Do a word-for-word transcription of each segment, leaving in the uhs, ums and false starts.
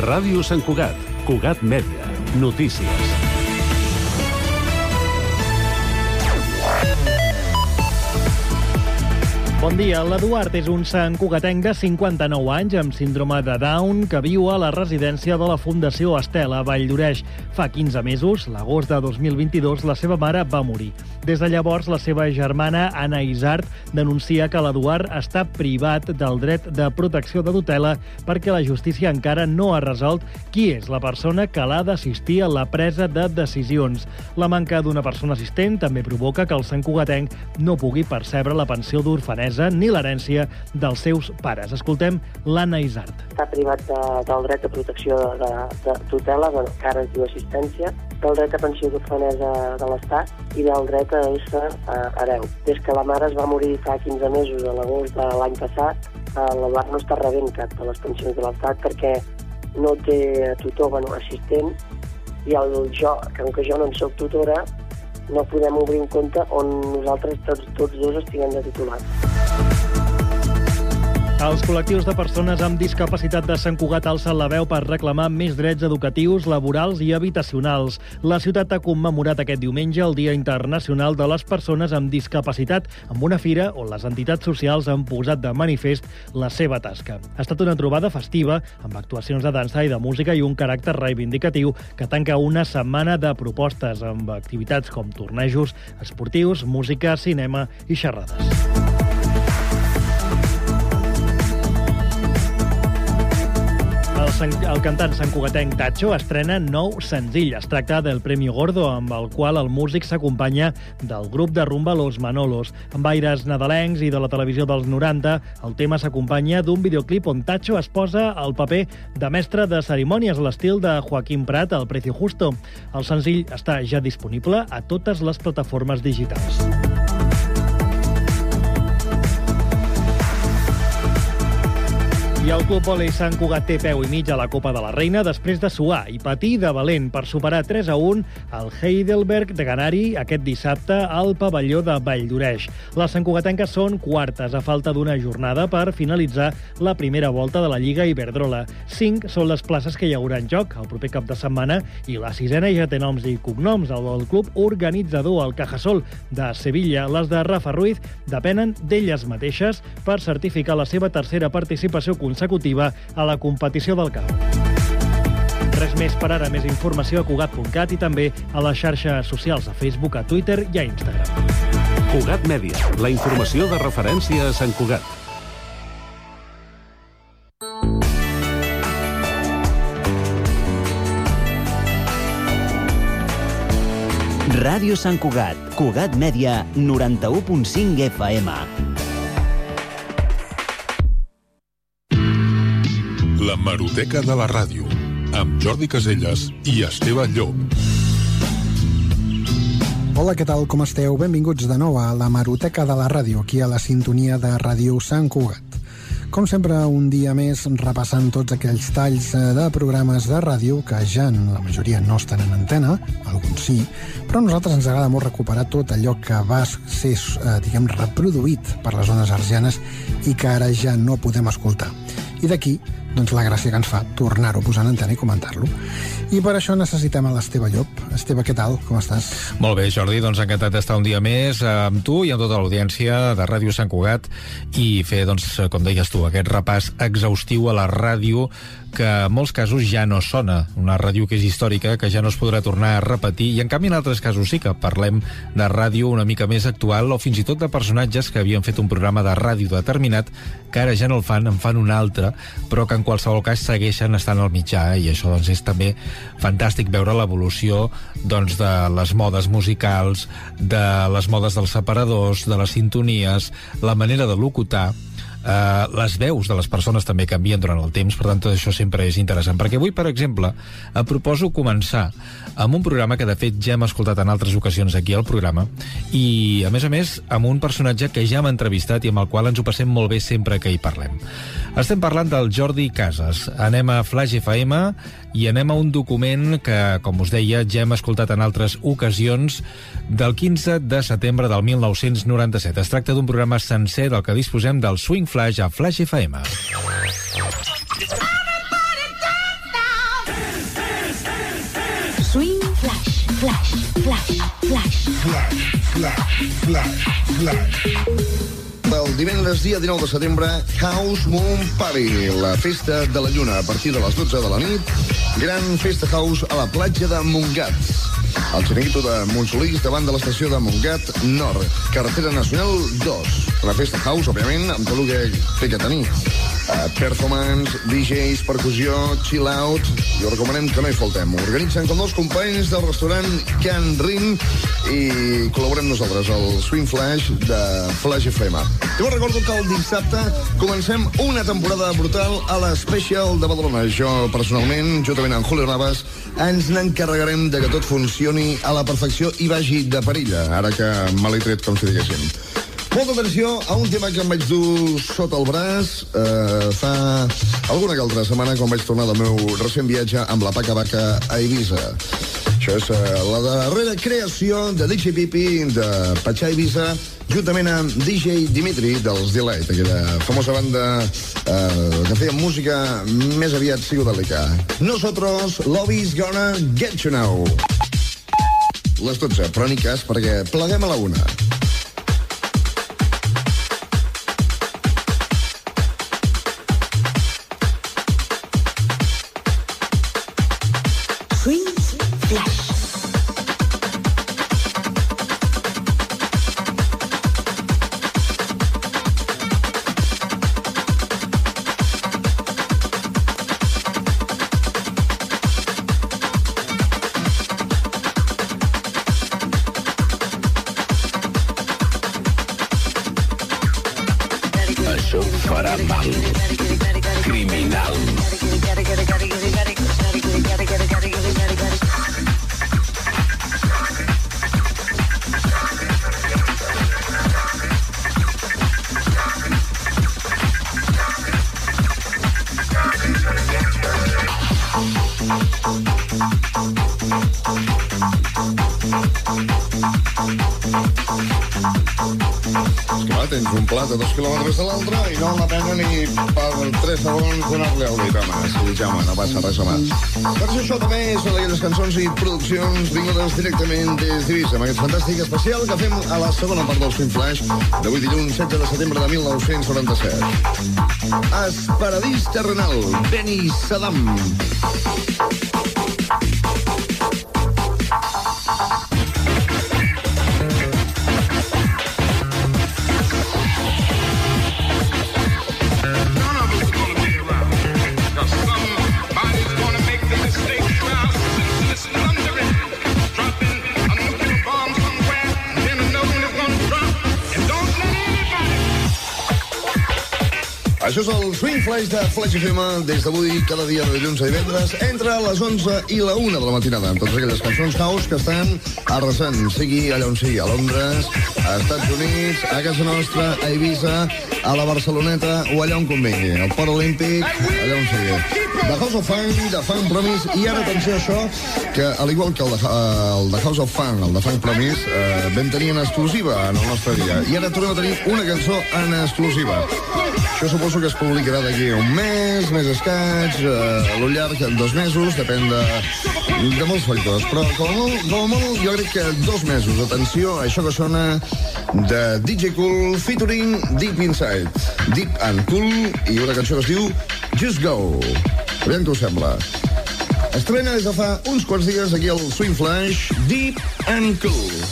Ràdio Sant Cugat, Cugat Mèdia, notícies. Bon dia. L'Eduard és un santcugatenc de cinquanta-nou anys amb síndrome de Down que viu a la residència de la Fundació Estela a Valldoreix. Fa quinze mesos, l'agost de dos mil vint-i-dos, la seva mare va morir. Des de llavors, la seva germana, Anna Isart, denuncia que l'Eduard està privat del dret de protecció de tutela perquè la justícia encara no ha resolt qui és la persona que l'ha d'assistir a la presa de decisions. La manca d'una persona assistent també provoca que el santcugatenc no pugui percebre la pensió d'orfanesa ni l'herència dels seus pares. Escoltem l'Anna Isart. Està privat de, del dret de protecció de, de tutela, bueno, que ara es diu assistència, del dret a pensió d'orfanesa de l'Estat i del dret a ésser hereu. Des que la mare es va morir fa quinze mesos, a l'agost de l'any passat, l'Eduard no està rebent cap de les pensions de l'Estat perquè no té tutor, bueno, assistent, i el jo, que com que jo no en soc tutora, no podem obrir un compte on nosaltres tots, tots dos estiguem de titulars. Els col·lectius de persones amb discapacitat de Sant Cugat alcen la veu per reclamar més drets educatius, laborals i habitacionals. La ciutat ha commemorat aquest diumenge el Dia Internacional de les Persones amb Discapacitat, amb una fira on les entitats socials han posat de manifest la seva tasca. Ha estat una trobada festiva, amb actuacions de dansa i de música i un caràcter reivindicatiu que tanca una setmana de propostes amb activitats com tornejos esportius, música, cinema i xerrades. El, el cantant santcugatenc Tacho estrena nou senzill. Es tracta del Premio Gordo, amb el qual el músic s'acompanya del grup de rumba Los Manolos. Amb aires nadalencs i de la televisió dels noranta, el tema s'acompanya d'un videoclip on Tacho es posa al paper de mestre de cerimònies, l'estil de Joaquín Prat, al Precio Justo. El senzill està ja disponible a totes les plataformes digitals. I el Club Vòlei Sant Cugat té peu i mig a la Copa de la Reina després de suar i patir de valent per superar tres a un el Heidelberg de Ganari aquest dissabte al pavelló de Valldoreix. Les santcugatenques són quartes a falta d'una jornada per finalitzar la primera volta de la Lliga Iberdrola. Cinc són les places que hi haurà en joc el proper cap de setmana i la sisena ja té noms i cognoms. El del club organitzador, el Cajasol de Sevilla. Les de Rafa Ruiz depenen d'elles mateixes per certificar la seva tercera participació consecutiva a la competició del camp. Res més per ara. Més informació a cugat punt cat i també a les xarxes socials, a Facebook, a Twitter i a Instagram. Cugat Mèdia, la informació de referència a Sant Cugat. Ràdio Sant Cugat, Cugat Mèdia, noranta-u punt cinc F M. La Hemeroteca de la Ràdio, amb Jordi Caselles i Esteve Llop. Hola, què tal, com esteu? Benvinguts de nou a la Hemeroteca de la Ràdio, aquí a la sintonia de Ràdio Sant Cugat. Com sempre, un dia més repassant tots aquells talls de programes de ràdio que ja la majoria no estan en antena, alguns sí, però a nosaltres ens agrada molt recuperar tot allò que va ser, eh, diguem, reproduït per les zones arsianes i que ara ja no podem escoltar. I d'aquí, doncs, la gràcia que ens fa tornar-ho a posar en antena i comentar-lo. I per això necessitem a l'Esteve Llop. Esteve, què tal? Com estàs? Molt bé, Jordi, doncs encantat d'estar un dia més amb tu i amb tota l'audiència de Ràdio Sant Cugat i fer, doncs, com deies tu, aquest repàs exhaustiu a la ràdio que en molts casos ja no sona, una ràdio que és històrica, que ja no es podrà tornar a repetir, i en canvi en altres casos sí que parlem de ràdio una mica més actual o fins i tot de personatges que havien fet un programa de ràdio determinat que ara ja no el fan, en fan un altre, però que en qualsevol cas segueixen estant al mitjà, i això doncs és també fantàstic veure l'evolució doncs, de les modes musicals, de les modes dels separadors, de les sintonies, la manera de locutar. Uh, les veus de les persones també canvien durant el temps, per tant tot això sempre és interessant, perquè avui, per exemple, em proposo començar amb un programa que de fet ja hem escoltat en altres ocasions aquí al programa, i a més a més amb un personatge que ja hem entrevistat i amb el qual ens ho passem molt bé sempre que hi parlem. Estem parlant del Jordi Casas. Anem a Flaix F M i anem a un document que, com us deia, ja hem escoltat en altres ocasions, del quinze de setembre del mil nou-cents noranta-set. Es tracta d'un programa sencer del que disposem del Swing Flash a Flaix F M. Flash, flash, flash. Flash, flash, flash, flash. El divendres, dia dinou de setembre, House Moon Party, la festa de la lluna, a partir de les dotze de la nit, gran festa house a la platja de Montgat. El xiringuito de Montsolís davant de l'estació de Montgat Nord, carretera nacional dos. La festa house, òbviament, amb tot el que té que tenir. Uh, performance, D Js, percussió, chill out. I us recomanem que no hi faltem. Organitzen com dos companys del restaurant Can Rin i col·laborem nosaltres, el Swing Flash de Flash F M. Jo recordo que el dissabte comencem una temporada brutal a l'Special de Badalona. Jo, personalment, juntament amb Julio Navas, ens n'encarregarem de que tot funcioni a la perfecció i vagi de perilla, ara que me l'he tret, com si diguéssim. Molta atenció a un tema que em vaig dur sota el braç eh, fa alguna que altra setmana quan vaig tornar del meu recent viatge amb la Paca Vaca a Eivissa. Això és eh, la darrera creació de D J Pipi de Patxà Eivissa juntament amb D J Dimitri dels Delight, aquella famosa banda eh, que feia música més aviat psicodèlica. Nosotros, Lobby's Gonna Get You Now. Les dotze, però ni cas perquè pleguem a la una. Això farà mal. Criminal. Tens un plat a dos quilòmetres de l'altre i no la pena ni per tres segons donar-li el dit, home. Sí, ja, home, no passa res, home. Doncs això també és una d'aquelles cançons i produccions vingudes directament des d'Eivissa, amb aquest fantàstic especial que fem a la segona part del Swing Flash d'avui dilluns setze de setembre de mil nou-cents noranta-set. Esperadís terrenal, Benny Saddam. Això és el Swing Flash de Flash F M des d'avui, cada dia de dilluns a divendres, entre les onze i la una de la matinada, amb totes aquelles cançons house que estan arrasant, sigui allà on sigui, a Londres, a Estats Units, a casa nostra, a Eivissa, a la Barceloneta o allà on convengui, al Port Olímpic, allà on sigui. The House of Funk, The Funk Promise, i ara atenció a això, que al igual que el de, el de House of Funk, el de Funk Promise, eh, vam tenir en exclusiva en el nostre dia, i ara tornem a tenir una cançó en exclusiva. Això suposo que es publicarà d'aquí un mes, més escaig, eh, a lo llarg de dos mesos, depèn de, de molts factors. Però com a molt, com a molt, jo crec que dos mesos. Atenció a això que sona de D J Cool featuring Deep Inside. Deep and Cool, i una cançó que es diu Just Go. Aviam què us sembla. Estrena des de fa uns quants dies aquí al Swing Flash, Deep and Cool.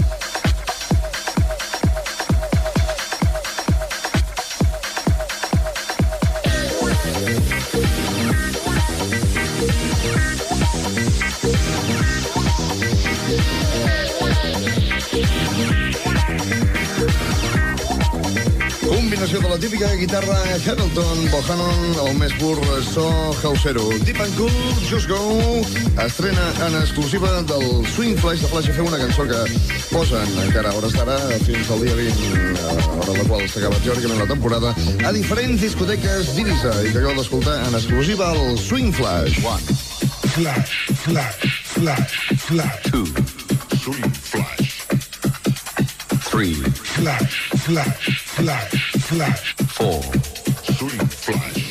Combinació de la típica guitarra Hamilton, Bohannon, el més pur so hausero. Deep and Cool, Just Go, estrena en exclusiva del Swing Flash de Flash F M, una cançó que posen encara a hores d'ara fins al dia vint, a hora en la qual s'acaba teòricament la temporada, a diferents discoteques d'Eivissa i que acabeu d'escoltar en exclusiva al Swing Flash. One. Flash, flash, flash, flash. Two. Swing Flash. Three. Flash, flash, flash, flash. Four. Swing Flash.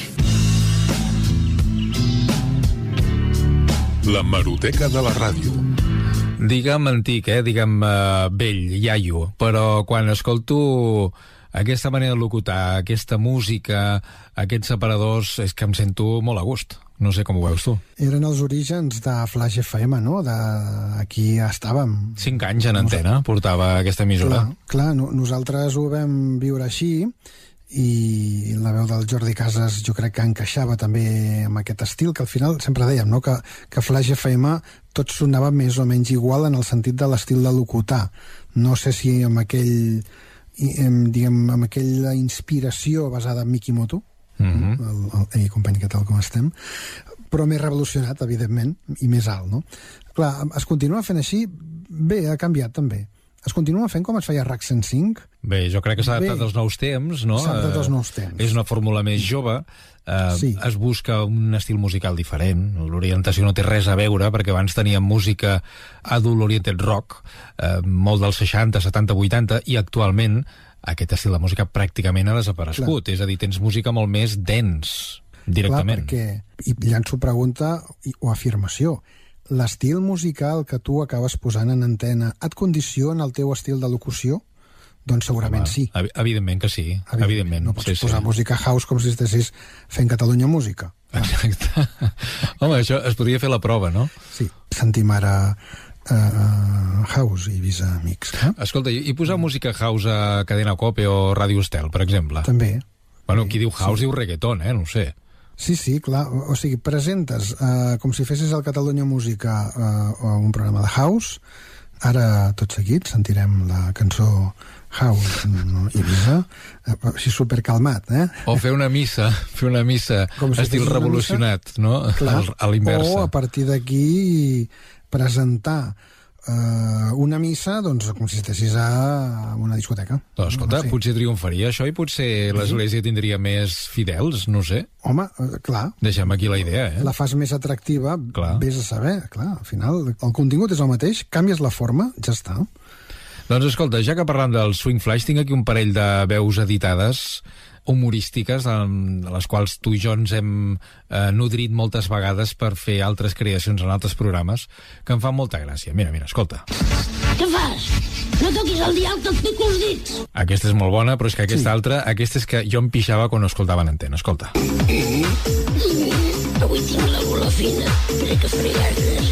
La Hemeroteca de la ràdio. digue'm antic, eh? digue'm uh, vell, iaio, però quan escolto aquesta manera de locutar, aquesta música, aquests separadors, és que em sento molt a gust. No sé com ho veus tu. Eren els orígens de Flash F M, no? De... Aquí estàvem. Cinc anys en antena portava aquesta emissora. Clar, clar no, nosaltres ho vam viure així i la veu del Jordi Casas jo crec que encaixava també amb aquest estil, que al final sempre dèiem, no? que, que Flash F M tot sonava més o menys igual en el sentit de l'estil de locutar. No sé si amb aquell, diguem, amb aquella inspiració basada en Mikimoto, Mm-hmm. el, el, ei, company, què tal, com estem? Però més revolucionat, evidentment, i més alt, no? Clar, es continua fent així, bé, ha canviat també. Es continua fent com es feia RAC cent cinc? Bé, jo crec que s'ha adaptat als nous temps, no? S'ha adaptat als nous temps. És una fórmula més jove, eh, sí. Es busca un estil musical diferent, l'orientació no té res a veure, perquè abans teníem música adult-oriented rock, eh, molt dels seixanta, setanta, vuitanta, i actualment aquest estil de música pràcticament ha desaparegut. Clar. És a dir, tens música molt més dens, directament. Clar, perquè, i llanço pregunta o afirmació, l'estil musical que tu acabes posant en antena et condiciona el teu estil de locució? Doncs segurament Home, sí. Evidentment que sí, evidentment. evidentment. No pots sí, posar sí. música house com si estessis fent Catalunya Música. Exacte. Home, això es podria fer la prova, no? Sí, sentim ara Uh, House i Ibiza Mix. Eh? Escolta, i posar música House a Cadena Cope o Ràdio Estel, per exemple? També. Bueno, qui diu House sí. diu reggaeton, eh? No ho sé. Sí, sí, clar. O sigui, presentes uh, com si fessis el Catalunya Música uh, o un programa de House. Ara, tot seguit, sentirem la cançó House, no, Ibiza, així supercalmat, eh? O fer una missa, fer una missa si estil revolucionat, missa, no? Clar, a l'inversa. O a partir d'aquí presentar uh, una missa, doncs, com si estessis a una discoteca. Doncs, escolta, no sé. Potser triomfaria això i potser l'Església tindria més fidels, no sé. Home, uh, clar. Deixem aquí la idea, eh? La fas més atractiva, clar. Vés a saber, clar, al final el contingut és el mateix, canvies la forma, ja està. Doncs escolta, ja que parlant del Swing Flash, tinc aquí un parell de veus editades humorístiques, en les quals tu i jo ens hem eh, nodrit moltes vegades per fer altres creacions en altres programes, que em fan molta gràcia. Mira, mira, escolta. Què fas? No toquis el dial, que et pico els dits. Aquesta és molt bona, però és que aquesta sí. altra, aquesta és que jo em pixava quan escoltava en antena. Escolta. Avui tinc la gola fina, crec que fregar-les.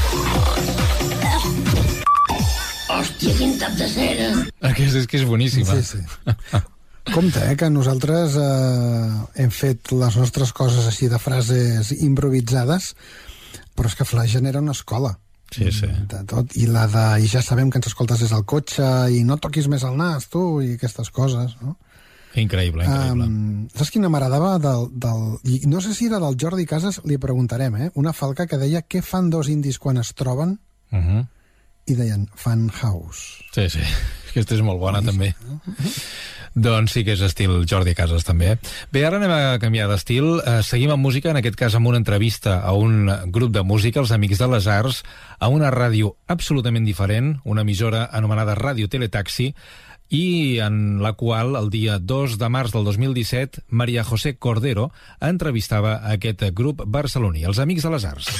Hòstia, quin tap de cera. Aquesta és que és boníssima. Sí, sí. Compte, eh, que nosaltres eh, hem fet les nostres coses així de frases improvisades, però és que Flash genera una escola. Sí, sí. De tot, i la de, i ja sabem que ens escoltes des del cotxe, i no toquis més el nas, tu, i aquestes coses, no? Increïble, increïble. Um, saps quina m'agradava del, del... I no sé si era del Jordi Casas, li preguntarem, eh? Una falca que deia què fan dos indis quan es troben? Uh-huh. I deien, fan house. Sí, sí. Aquesta és molt bona, també. Uh-huh. Doncs sí que és estil Jordi Casas, també. Bé, ara anem a canviar d'estil. Eh, seguim amb música, en aquest cas amb una entrevista a un grup de música, els Amics de les Arts, a una ràdio absolutament diferent, una emissora anomenada Ràdio Teletaxi, i en la qual, el dia dos de març del dos mil disset, Maria José Cordero entrevistava a aquest grup barceloní, els Amics de les Arts.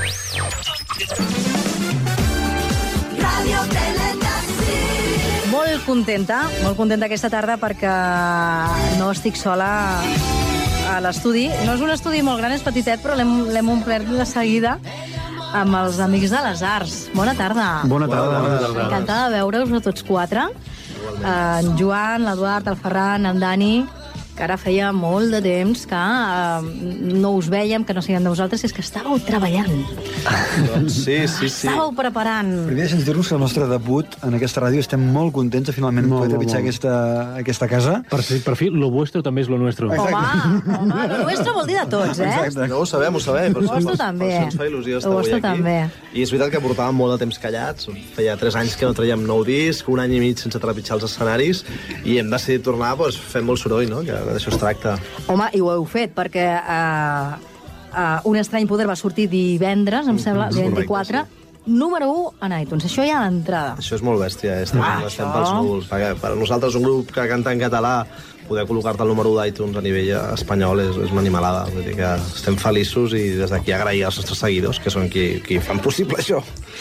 Ràdio Teletaxi. Molt contenta, molt contenta aquesta tarda perquè no estic sola a l'estudi. No és un estudi molt gran, és petitet, però l'hem omplert de seguida amb els Amics de les Arts. Bona tarda. Bona tarda. Bona tarda. Encantada de veure-us a tots quatre. En Joan, l'Eduard, el Ferran, en Dani, que ara feia molt de temps que uh, no us vèiem, que no siguem de vosaltres, és que estàveu treballant. Doncs sí, sí, sí. Estàveu preparant. Primer deixa'ns dir-nos que el nostre debut en aquesta ràdio estem molt contents de finalment molt, poder trepitjar aquesta, aquesta casa. Per fi, per fi, lo vuestro també és lo nuestro. Home, home, lo nuestro vol dir de tots, eh? Exacte. No ho sabem, ho sabem. Lo vostre també. Per això ens fa il·lusió estar avui aquí. També. I és veritat que portàvem molt de temps callats. Feia tres anys que no traiem nou disc, un any i mig sense trepitjar els escenaris, i hem decidit tornar doncs, fent molt soroll, no? Que d'això es tracta. Home, i ho heu fet, perquè uh, uh, Un estrany poder va sortir divendres, em sembla, el dia vint-i-quatre, sí. número u en iTunes. Això ja d'entrada. Això és molt bèstia, eh? estem, Ah, estem això. pels núvols. Perquè per nosaltres, un grup que canta en català, poder col·locar-te al número u d'iTunes a nivell espanyol és, és una animalada. Vull dir que estem feliços i des d'aquí agrair als nostres seguidors, que són qui, qui fan possible això.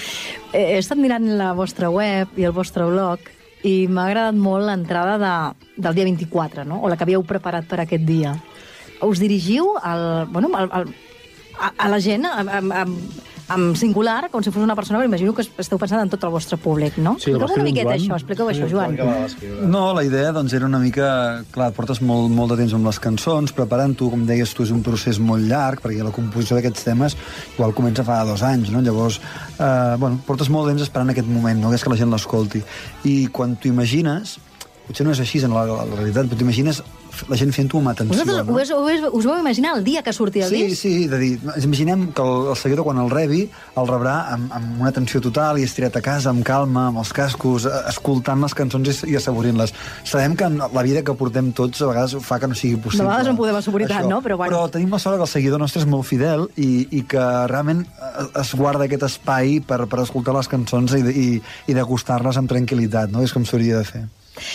He estat mirant la vostra web i el vostre blog i m'ha agradat molt l'entrada de, del dia vint-i-quatre, no? O la que havíeu preparat per aquest dia. Us dirigiu al, bueno, al, al, a, a la gent amb, amb, amb singular, com si fos una persona, però imagino que esteu pensant en tot el vostre públic, no? Sí, Expliqueu una miqueta Joan. això, expliqueu això, Joan. No, la idea doncs, era una mica... Clar, portes molt, molt de temps amb les cançons, preparant-ho, com deies tu, és un procés molt llarg, perquè la composició d'aquests temes igual comença fa dos anys, no? Llavors, eh, bueno, portes molt de temps esperant aquest moment, no? Que és que la gent l'escolti. I quan t'ho imagines, potser no és així en la, la realitat, però t'imagines la gent fent-ho amb atenció. Vosaltres no? us, us, us vau imaginar el dia que sortia el Sí, disc? sí, de dir, ens imaginem que el, el seguidor quan el rebi el rebrà amb, amb una atenció total i estirat a casa, amb calma, amb els cascos, eh, escoltant les cançons i, i assaborint-les. Sabem que la vida que portem tots a vegades fa que no sigui possible. De vegades no podem assaborir tant, no? Però, bueno. Però tenim la sort que el seguidor nostre és molt fidel i, i que realment es guarda aquest espai per, per escoltar les cançons i, i, i degustar-les amb tranquil·litat, no? És com s'hauria de fer.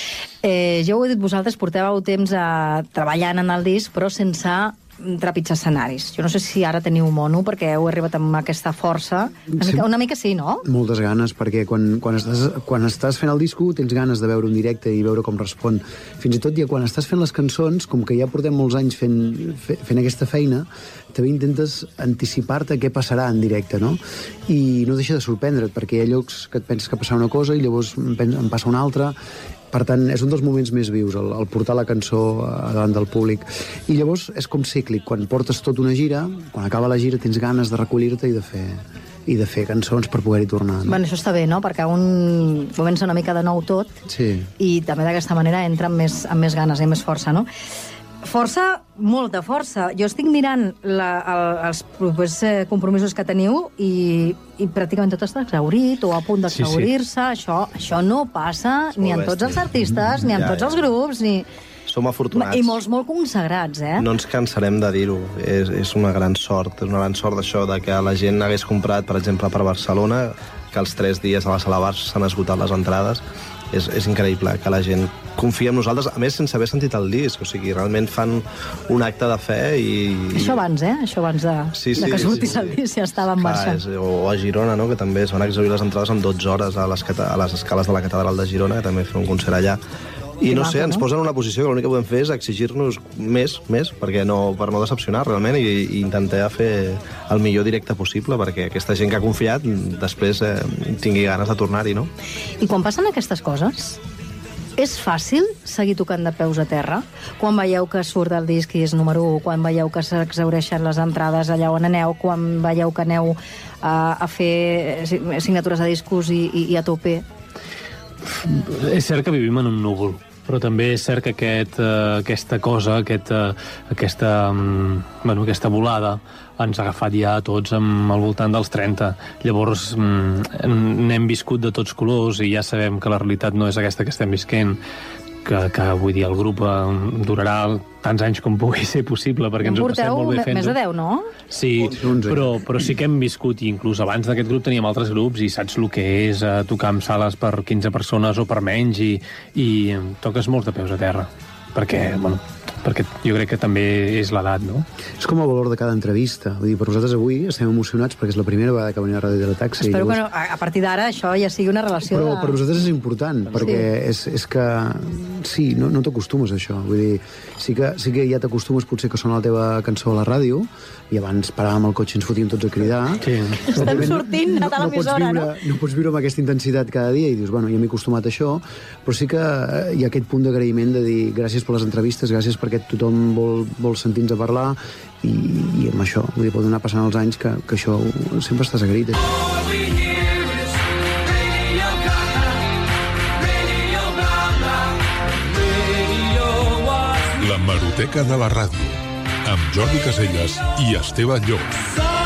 Eh, ja ho he dit vosaltres, portàveu temps eh, treballant en el disc, però sense trepitjar escenaris. Jo no sé si ara teniu mono, perquè heu arribat amb aquesta força. Una, Sí. mica, una mica sí, no? Moltes ganes, perquè quan, quan, estàs, quan estàs fent el disco tens ganes de veure un directe i veure com respon. Fins i tot ja quan estàs fent les cançons, com que ja portem molts anys fent, fent aquesta feina, també intentes anticipar-te què passarà en directe, no? I no deixa de sorprendre't, perquè hi ha llocs que et penses que passarà una cosa i llavors en passa una altra. Per tant, és un dels moments més vius, el, el portar la cançó davant del públic. I llavors és com cíclic. Quan portes tot una gira, quan acaba la gira tens ganes de recollir-te i de fer i de fer cançons per poder-hi tornar. No? Bueno, això està bé, no? Perquè un comença una mica de nou tot Sí. i també d'aquesta manera entra amb més, amb més ganes i amb més força, no? Força, molta força. Jo estic mirant la, el, els propers eh, compromisos que teniu i, i pràcticament tot està exhaurit o a punt d'exhaurir-se. Sí, sí. Això, això no passa ni en tots els artistes, ni en Ja, tots ja. els grups, ni... Som afortunats. I molts molt consagrats, eh? No ens cansarem de dir-ho. És, és una gran sort. És una gran sort això de que la gent hagués comprat, per exemple, per Barcelona, que els tres dies a la Sala Barça s'han esgotat les entrades. És, és increïble que la gent confia en nosaltres, a més sense haver sentit el disc. O sigui, realment fan un acte de fe i... Això abans, eh? Això abans de, Sí, sí, de que sortís sí, sí. el disc ja estava en marxa. Clar, és, o a Girona, no? Que també es van exhaurir les entrades en dotze hores a les, cata- a les escales de la Catedral de Girona, que també fer un concert allà. I Que no maco, sé, ens no? posen en una posició que l'únic que podem fer és exigir-nos més, més, perquè no, per no decepcionar realment i, i intentar fer el millor directe possible perquè aquesta gent que ha confiat després eh, tingui ganes de tornar-hi, no? I quan passen aquestes coses, és fàcil seguir tocant de peus a terra? Quan veieu que surt el disc i és número u, quan veieu que s'exhaureixen les entrades allà on aneu, quan veieu que aneu a, a fer signatures de discos i, i, i a tope? És cert que vivim en un núvol, però també és cert que aquest, eh, aquesta cosa, aquest, eh, aquesta, mm, bueno, aquesta volada ens ha agafat ja a tots amb, al voltant dels trenta. Llavors mm, n'hem viscut de tots colors i ja sabem que la realitat no és aquesta que estem visquent, que, que vull dir, el grup eh, durarà tants anys com pugui ser possible, perquè ens ho passem molt bé me- fent-ho. més de deu, no? Sí, però, però sí que hem viscut, i inclús abans d'aquest grup teníem altres grups i saps el que és eh, tocar en sales per quinze persones o per menys i, i toques molts de peus a terra, perquè, bueno, perquè jo crec que també és l'edat, no? És com el valor de cada entrevista. Vull dir, per nosaltres avui estem emocionats perquè és la primera vegada que venim a Ràdio Teletaxi. Espero Llavors... que no, a, a partir d'ara això ja sigui una relació Però de... per nosaltres és important, perquè és, és que sí, no, no t'acostumes a això. Vull dir, sí que, sí que ja t'acostumes potser que sona la teva cançó a la ràdio, i abans paràvem al cotxe i ens fotíem tots a cridar. Sí. Estem sortint a no, pots l'emissora, viure, no? no pots viure amb aquesta intensitat cada dia i dius, bueno, ja m'he acostumat a això, però sí que eh, hi ha aquest punt d'agraïment de dir gràcies per les entrevistes, gràcies perquè tothom vol, vol sentir-nos a parlar i, i amb això, vull dir, poden anar passant els anys que, que això sempre estàs agraït. L'hemeroteca de la ràdio, amb Jordi Caselles i Esteve Llop.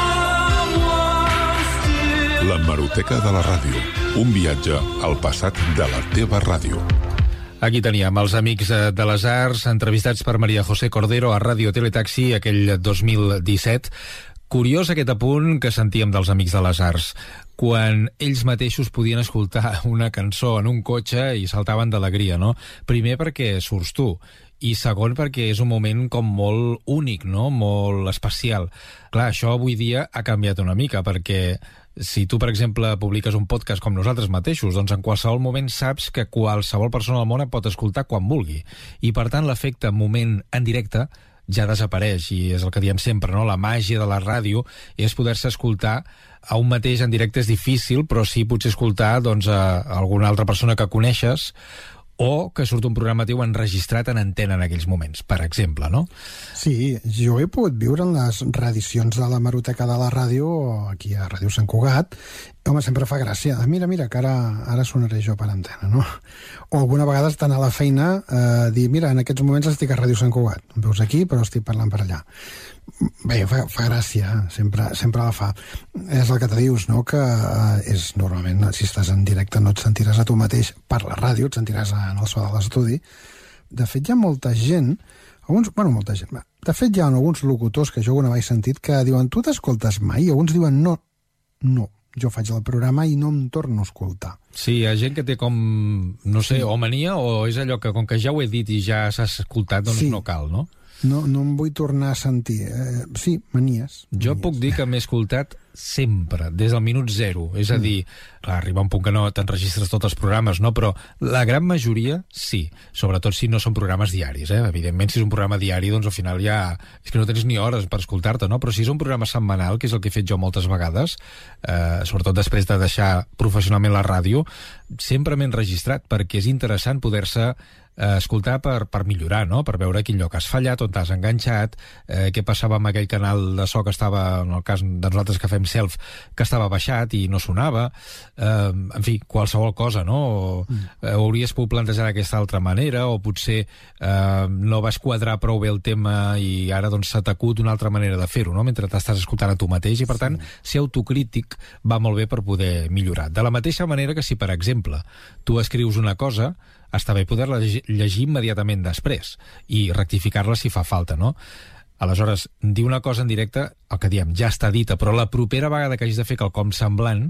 L'hemeroteca de la ràdio, un viatge al passat de la teva ràdio. Aquí teníem els amics de les arts, entrevistats per Maria José Cordero a Ràdio Teletaxi aquell dos mil disset. Curiós aquest apunt que sentíem dels Amics de les Arts, quan ells mateixos podien escoltar una cançó en un cotxe i saltaven d'alegria, no? Primer perquè surts tu, i segon perquè és un moment com molt únic, no? Molt especial. Clar, això avui dia ha canviat una mica, perquè si tu, per exemple, publiques un podcast com nosaltres mateixos, doncs en qualsevol moment saps que qualsevol persona del món et pot escoltar quan vulgui. I, per tant, l'efecte moment en directe ja desapareix, i és el que diem sempre, no? La màgia de la ràdio és poder-se escoltar a un mateix en directe. És difícil, però sí potser escoltar doncs, a alguna altra persona que coneixes, o que surt un programa teu enregistrat en antena en aquells moments, per exemple, no? Sí, jo he pogut viure en les reedicions de la Hemeroteca de la ràdio, aquí a Ràdio Sant Cugat. Home, sempre fa gràcia. Mira, mira, que ara, ara sonaré jo per antena, no? O alguna vegada estan a la feina eh, dir, mira, en aquests moments estic a Ràdio Sant Cugat. Em veus aquí, però estic parlant per allà. Bé, fa, fa gràcia, sempre, sempre la fa. És el que te dius, no?, que eh, és normalment, si estàs en directe no et sentiràs a tu mateix per la ràdio, et sentiràs en el so de l'estudi. De fet, hi ha molta gent, alguns, bueno, molta gent, de fet hi ha alguns locutors que jo alguna vegada he sentit que diuen, tu t'escoltes mai? I alguns diuen, no, no, jo faig el programa i no em torno a escoltar. Sí, hi ha gent que té com, no sé, sí. o mania, o és allò que com que ja ho he dit i ja s'has escoltat, doncs sí. no cal, no? No, no em vull tornar a sentir. Eh, sí, manies. Jo manies. puc dir que m'he escoltat sempre, des del minut zero. És a dir, clar, arriba un punt que no t'enregistres tots els programes, no? Però la gran majoria, sí. Sobretot si no són programes diaris, eh? Evidentment, si és un programa diari, doncs al final ja... És que no tens ni hores per escoltar-te, no? Però si és un programa setmanal, que és el que he fet jo moltes vegades, eh, sobretot després de deixar professionalment la ràdio, sempre m'he enregistrat, perquè és interessant poder-se eh, escoltar per, per millorar, no? Per veure quin lloc has fallat, on t'has enganxat, eh, què passava amb aquell canal de so que estava, en el cas de nosaltres que fem self, que estava baixat i no sonava, eh, en fi, qualsevol cosa, no? O, eh, ho hauries pogut plantejar d'aquesta altra manera, o potser eh, no vas quadrar prou bé el tema i ara doncs s'ha acut una altra manera de fer-ho, no? Mentre t'estàs escoltant a tu mateix, i per tant ser autocrític va molt bé per poder millorar. De la mateixa manera que si, per exemple, tu escrius una cosa, està bé poder-la llegir immediatament després i rectificar-la si fa falta, no? Aleshores, dir una cosa en directe, el que diem, ja està dita, però la propera vegada que hagis de fer quelcom semblant,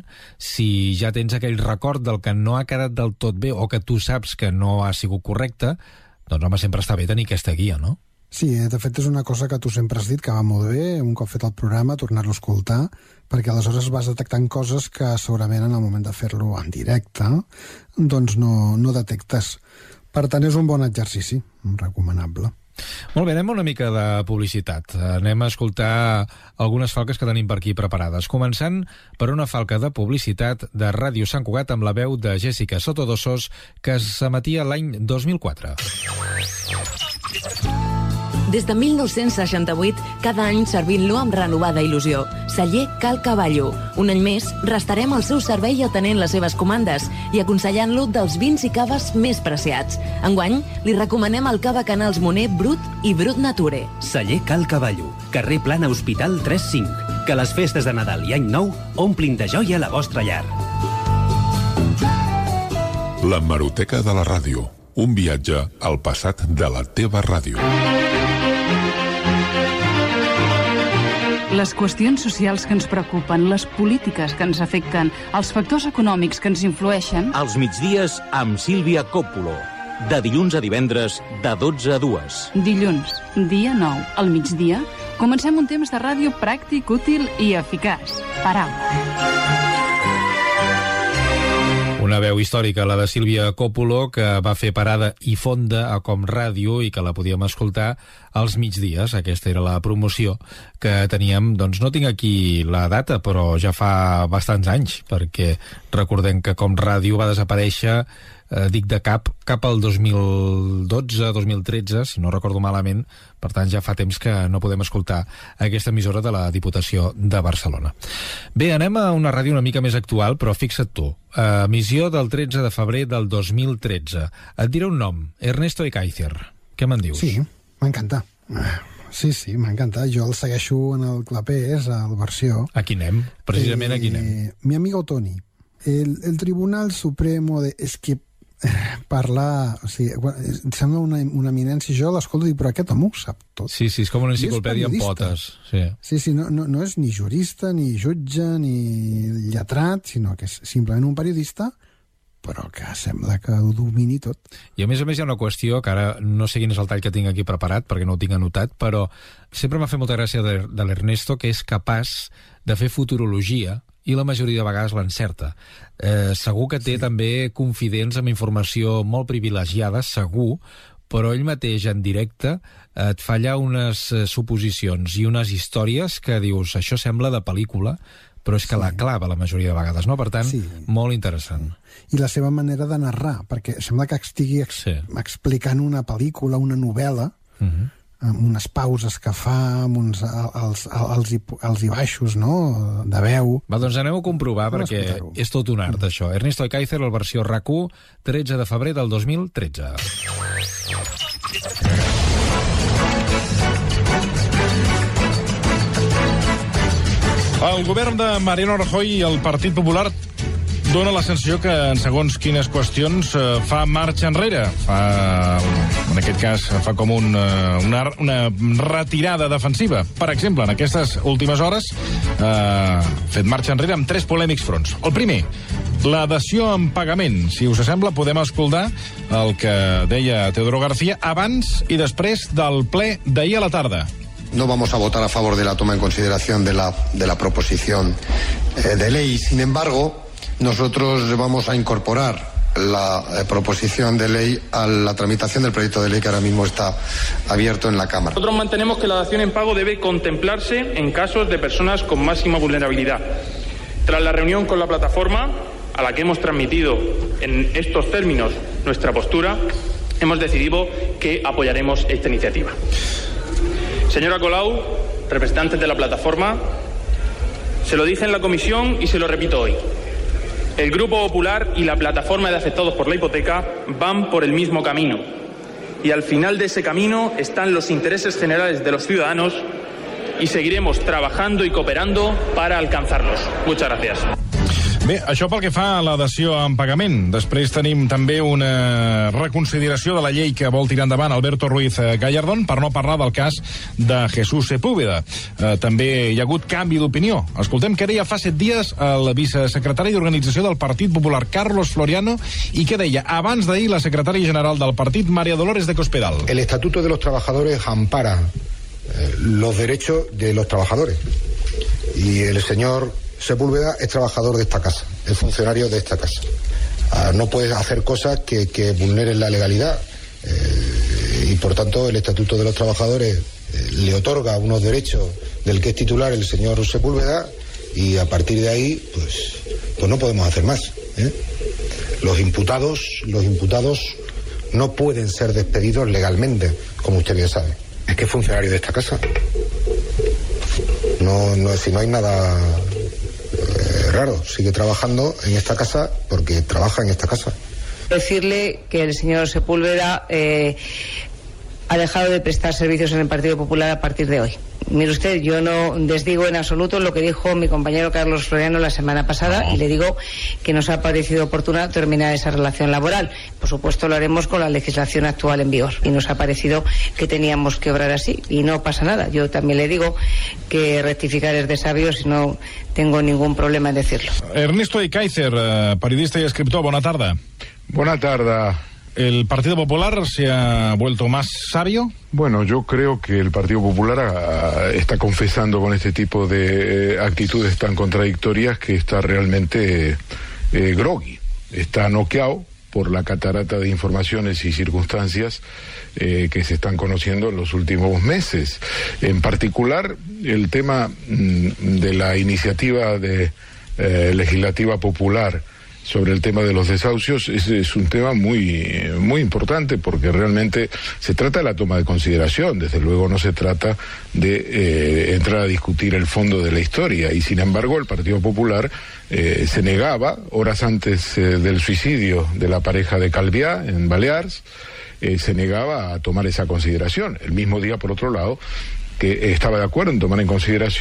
si ja tens aquell record del que no ha quedat del tot bé o que tu saps que no ha sigut correcte, doncs home, sempre està bé tenir aquesta guia, no? Sí, de fet és una cosa que tu sempre has dit que va molt bé, un cop fet el programa, tornar-lo a escoltar, perquè aleshores vas detectant coses que segurament en el moment de fer-lo en directe doncs no, no detectes. Per tant, és un bon exercici, recomanable. Molt bé, anem una mica de publicitat. Anem a escoltar algunes falques que tenim per aquí preparades. Començant per una falca de publicitat de Ràdio Sant Cugat amb la veu de Jessica Sotodosos, que s'emetia l'any dos mil quatre. Des de mil nou-cents seixanta-vuit, cada any servint-lo amb renovada il·lusió. Celler Cal Cavallo. Un any més, restarem al seu servei atenent les seves comandes i aconsellant-lo dels vins i caves més preciats. Enguany, li recomanem el cava Canals Moner Brut i Brut Nature. Celler Cal Cavallo, carrer Plana Hospital tres cinc. Que les festes de Nadal i Any Nou omplin de joia la vostra llar. La Hemeroteca de la ràdio. Un viatge al passat de la teva ràdio. Les qüestions socials que ens preocupen, les polítiques que ens afecten, els factors econòmics que ens influeixen... Els migdies amb Sílvia Coppola. De dilluns a divendres, de dotze a dues. Dilluns, dia nou, al migdia, comencem un temps de ràdio pràctic, útil i eficaç. Paraula. Una veu històrica, la de Sílvia Coppola, que va fer parada i fonda a Com Ràdio i que la podíem escoltar als migdies. Aquesta era la promoció que teníem. Doncs no tinc aquí la data, però ja fa bastants anys, perquè recordem que Com Ràdio va desaparèixer, eh, dic de cap, cap al dos mil dotze, dos mil tretze, si no recordo malament. Per tant, ja fa temps que no podem escoltar aquesta emissora de la Diputació de Barcelona. Bé, anem a una ràdio una mica més actual, però fixa't tu. Uh, emissió del tretze de febrer del dos mil tretze. Et diré un nom, Ernesto Ekaizer. Què me'n dius? Sí, m'encanta. Sí, sí, m'encanta. Jo el segueixo en el Clapés, al Versió. Aquí anem, precisament eh, aquí anem. Mi amigo Tony. El, el Tribunal Supremo de... És que parla... O sigui, em sembla una, una eminència. Jo l'escolto i dic, però aquest home ho sap tot. Sí, sí, és com una enciclopèdia amb potes. Sí, sí, sí no, no, no és ni jurista, ni jutge, ni lletrat, sinó que és simplement un periodista, però que sembla que ho domini tot. I a més a més hi ha una qüestió que ara no sé quin és el tall que tinc aquí preparat, perquè no ho tinc anotat, però sempre m'ha fet molta gràcia de, de l'Ernesto, que és capaç de fer futurologia i la majoria de vegades l'encerta. Eh, segur que té sí. també confidents amb informació molt privilegiada, segur, però ell mateix en directe et fa allà unes suposicions i unes històries que dius, això sembla de pel·lícula, però és que sí. la clava la majoria de vegades, no? Per tant, sí. molt interessant. I la seva manera de narrar, perquè sembla que estigui ex sí. explicant una pel·lícula, una novel·la, uh-huh. amb unes pauses que fa, amb uns els, els, els i baixos, no?, de veu. Va, doncs anem a comprovar, no perquè és tot un art, mm. això. Ernesto Ekaizer, la versió R A C U, tretze de febrer del dos mil tretze. El govern de Mariano Rajoy i el Partit Popular dona la sensació que en segons quines qüestions eh, fa marxa enrere. Fa, en aquest cas, fa com un, una, una retirada defensiva. Per exemple, en aquestes últimes hores, eh, fet marxa enrere amb tres polèmics fronts. El primer, la dació en pagament. Si us sembla, podem escoltar el que deia Teodoro García abans i després del ple d'ahir a la tarda. No vamos a votar a favor de la toma en consideración de la, de la proposición eh, de ley. Sin embargo, nosotros vamos a incorporar la eh, proposición de ley a la tramitación del proyecto de ley que ahora mismo está abierto en la Cámara. Nosotros mantenemos que la dación en pago debe contemplarse en casos de personas con máxima vulnerabilidad. Tras la reunión con la plataforma, a la que hemos transmitido en estos términos nuestra postura, hemos decidido que apoyaremos esta iniciativa. Señora Colau, representantes de la plataforma, se lo dije en la comisión y se lo repito hoy. El Grupo Popular y la plataforma de afectados por la hipoteca van por el mismo camino. Y al final de ese camino están los intereses generales de los ciudadanos y seguiremos trabajando y cooperando para alcanzarlos. Muchas gracias. Bé, això pel que fa a la dació en pagament. Després tenim també una reconsideració de la llei que vol tirar endavant Alberto Ruiz Gallardón, per no parlar del cas de Jesús Sepúlveda. Eh, també hi ha hagut canvi d'opinió. Escoltem què deia fa set dies el vicesecretari d'Organització del Partit Popular, Carlos Floriano, i què deia abans d'ahir la secretària general del partit, María Dolores de Cospedal. El Estatuto de los Trabajadores ampara eh, los derechos de los trabajadores. Y el señor Sepúlveda es trabajador de esta casa, es funcionario de esta casa. Uh, no puede hacer cosas que, que vulneren la legalidad eh, y por tanto el Estatuto de los Trabajadores eh, le otorga unos derechos del que es titular el señor Sepúlveda y a partir de ahí pues, pues no podemos hacer más. ¿eh? Los imputados, los imputados no pueden ser despedidos legalmente, como usted bien sabe. Es que es funcionario de esta casa. No, no, si no hay nada raro, sigue trabajando en esta casa porque trabaja en esta casa. Decirle que el señor Sepúlveda eh, ha dejado de prestar servicios en el Partido Popular a partir de hoy. Mire usted, yo no desdigo en absoluto lo que dijo mi compañero Carlos Floriano la semana pasada no. y le digo que nos ha parecido oportuna terminar esa relación laboral. Por supuesto lo haremos con la legislación actual en vigor y nos ha parecido que teníamos que obrar así y no pasa nada. Yo también le digo que rectificar es de sabios y no tengo ningún problema en decirlo. Ernesto Ekaizer, periodista y escritor, buena tarde. Buena tarde. ¿El Partido Popular se ha vuelto más sabio? Bueno, yo creo que el Partido Popular uh, está confesando con este tipo de eh, actitudes tan contradictorias que está realmente eh, groggy, está noqueado por la catarata de informaciones y circunstancias eh, que se están conociendo en los últimos meses. En particular, el tema mm, de la iniciativa de, eh, legislativa popular sobre el tema de los desahucios es, es un tema muy, muy importante porque realmente se trata de la toma de consideración, desde luego no se trata de eh, entrar a discutir el fondo de la historia y sin embargo el Partido Popular eh, se negaba, horas antes eh, del suicidio de la pareja de Calviá en Baleares, eh, se negaba a tomar esa consideración. El mismo día, por otro lado, que estaba de acuerdo en tomar en consideración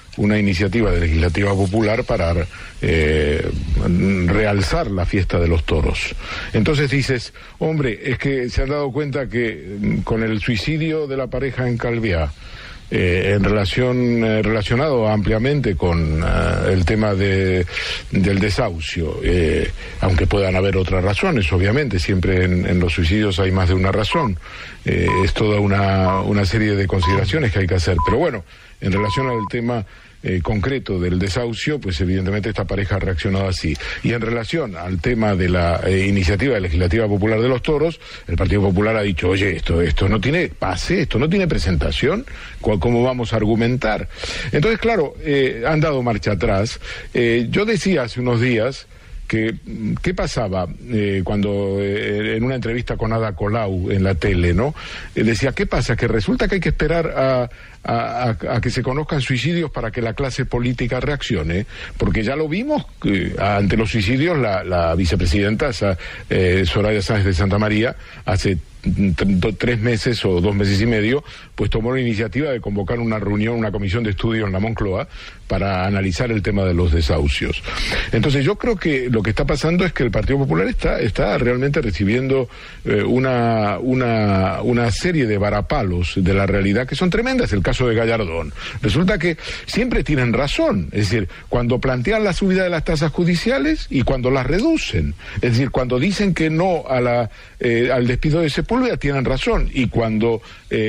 una iniciativa legislativa popular para eh, realzar la fiesta de los toros. Entonces dices, hombre, es que se han dado cuenta que con el suicidio de la pareja en Calviá, Eh, en relación eh, relacionado ampliamente con uh, el tema de, del desahucio, eh, aunque puedan haber otras razones, obviamente, siempre en, en los suicidios hay más de una razón, eh, es toda una, una serie de consideraciones que hay que hacer, pero bueno, en relación al tema Eh, concreto del desahucio, pues evidentemente esta pareja ha reaccionado así. Y en relación al tema de la eh, iniciativa legislativa popular de los toros, el Partido Popular ha dicho, oye, esto, esto no tiene pase, esto no tiene presentación, ¿cómo vamos a argumentar? Entonces, claro, eh, han dado marcha atrás. Eh, yo decía hace unos días que qué pasaba eh, cuando eh, en una entrevista con Ada Colau en la tele, ¿no? Eh, decía, ¿qué pasa? Que resulta que hay que esperar a, a, a, a que se conozcan suicidios para que la clase política reaccione, porque ya lo vimos eh, ante los suicidios la, la vicepresidenta esa, eh, Soraya Sáenz de Santa María hace tres meses o dos meses y medio, pues tomó la iniciativa de convocar una reunión, una comisión de estudio en la Moncloa para analizar el tema de los desahucios. Entonces yo creo que lo que está pasando es que el Partido Popular está, está realmente recibiendo eh, una, una, una serie de varapalos de la realidad que son tremendas. El caso de Gallardón. Resulta que siempre tienen razón, es decir, cuando plantean la subida de las tasas judiciales y cuando las reducen. Es decir, cuando dicen que no a la, eh, al despido de Sepúlveda tienen razón, y cuando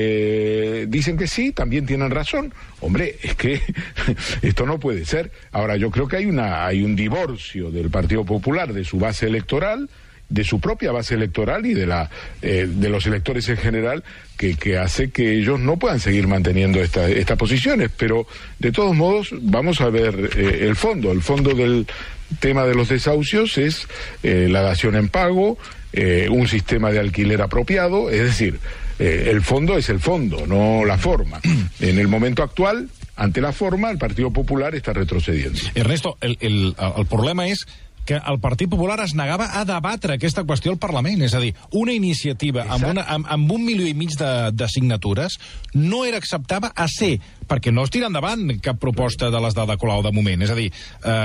eh, dicen que sí, también tienen razón. Hombre, es que esto no puede ser. Ahora, yo creo que hay una hay un divorcio del Partido Popular de su base electoral, de su propia base electoral y de la eh, de los electores en general, que, que hace que ellos no puedan seguir manteniendo esta, estas posiciones. Pero, de todos modos, vamos a ver eh, el fondo. El fondo del tema de los desahucios es eh, la dación en pago, eh, un sistema de alquiler apropiado, es decir, eh, el fondo es el fondo, no la forma. En el momento actual, ante la forma, el Partido Popular està retrocediendo. Ernesto, el, el, el problema és que el Partit Popular es negava a debatre aquesta qüestió al Parlament, és a dir, una iniciativa amb, una, amb, amb un milió i mig de, de signatures no era acceptada a ser, perquè no es tira endavant cap proposta de les d'Ada Colau de moment, és a dir,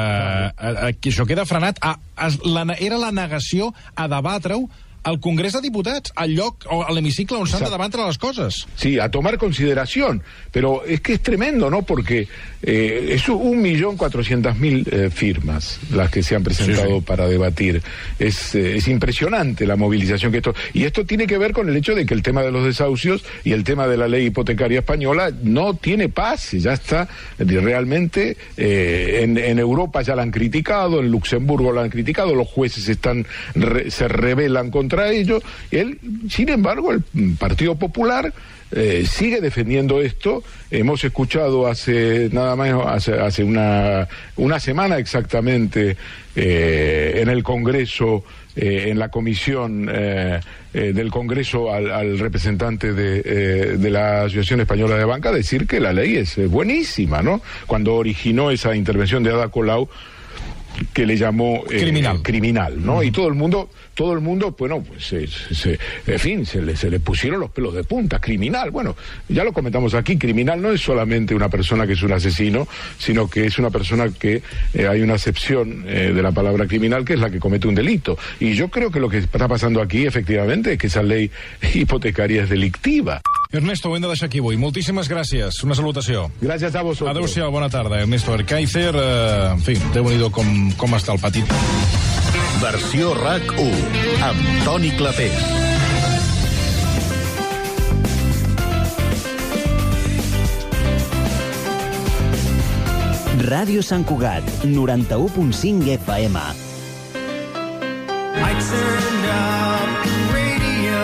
eh, que això queda frenat, a, a, la, era la negació a debatre-ho al Congrés de Diputats, al lloc o a l'hemicicle on s'han de debatre les coses. Sí, a tomar consideración, pero es que es tremendo, ¿no? Porque eh, es un millón cuatrocientas mil eh, firmas las que se han presentado sí, sí. para debatir. Es, eh, es impresionante la movilización que esto... Y esto tiene que ver con el hecho de que el tema de los desahucios y el tema de la ley hipotecaria española no tiene paz, ya está realmente... Eh, en, en Europa ya la han criticado, en Luxemburgo la han criticado, los jueces están re, se rebelan contra ello. Él, sin embargo, el Partido Popular eh, sigue defendiendo esto. Hemos escuchado hace nada más hace, hace una, una semana exactamente eh, en el Congreso, eh, en la comisión eh, eh, del Congreso al, al representante de, eh, de la Asociación Española de Banca decir que la ley es eh, buenísima, ¿no? Cuando originó esa intervención de Ada Colau, que le llamó eh, criminal. criminal, ¿no? Uh-huh. Y todo el mundo, todo el mundo, bueno, pues, se, se, en fin, se le, se le pusieron los pelos de punta, criminal. Bueno, ya lo comentamos aquí, criminal no es solamente una persona que es un asesino, sino que es una persona que eh, hay una acepción eh, de la palabra criminal, que es la que comete un delito. Y yo creo que lo que está pasando aquí, efectivamente, es que esa ley hipotecaria es delictiva. Ernesto, ho hem de deixar aquí avui. Moltíssimes gràcies. Una salutació. Gràcies a vosotros. Adéu-siau, bona tarda. Ernesto Erkaizer, eh, en fi, déu-n'hi-do com, com està el petit. Versió RAC u, amb Toni Clapés. Ràdio Sant Cugat, noranta-u punt cinc F M. I turned up the radio.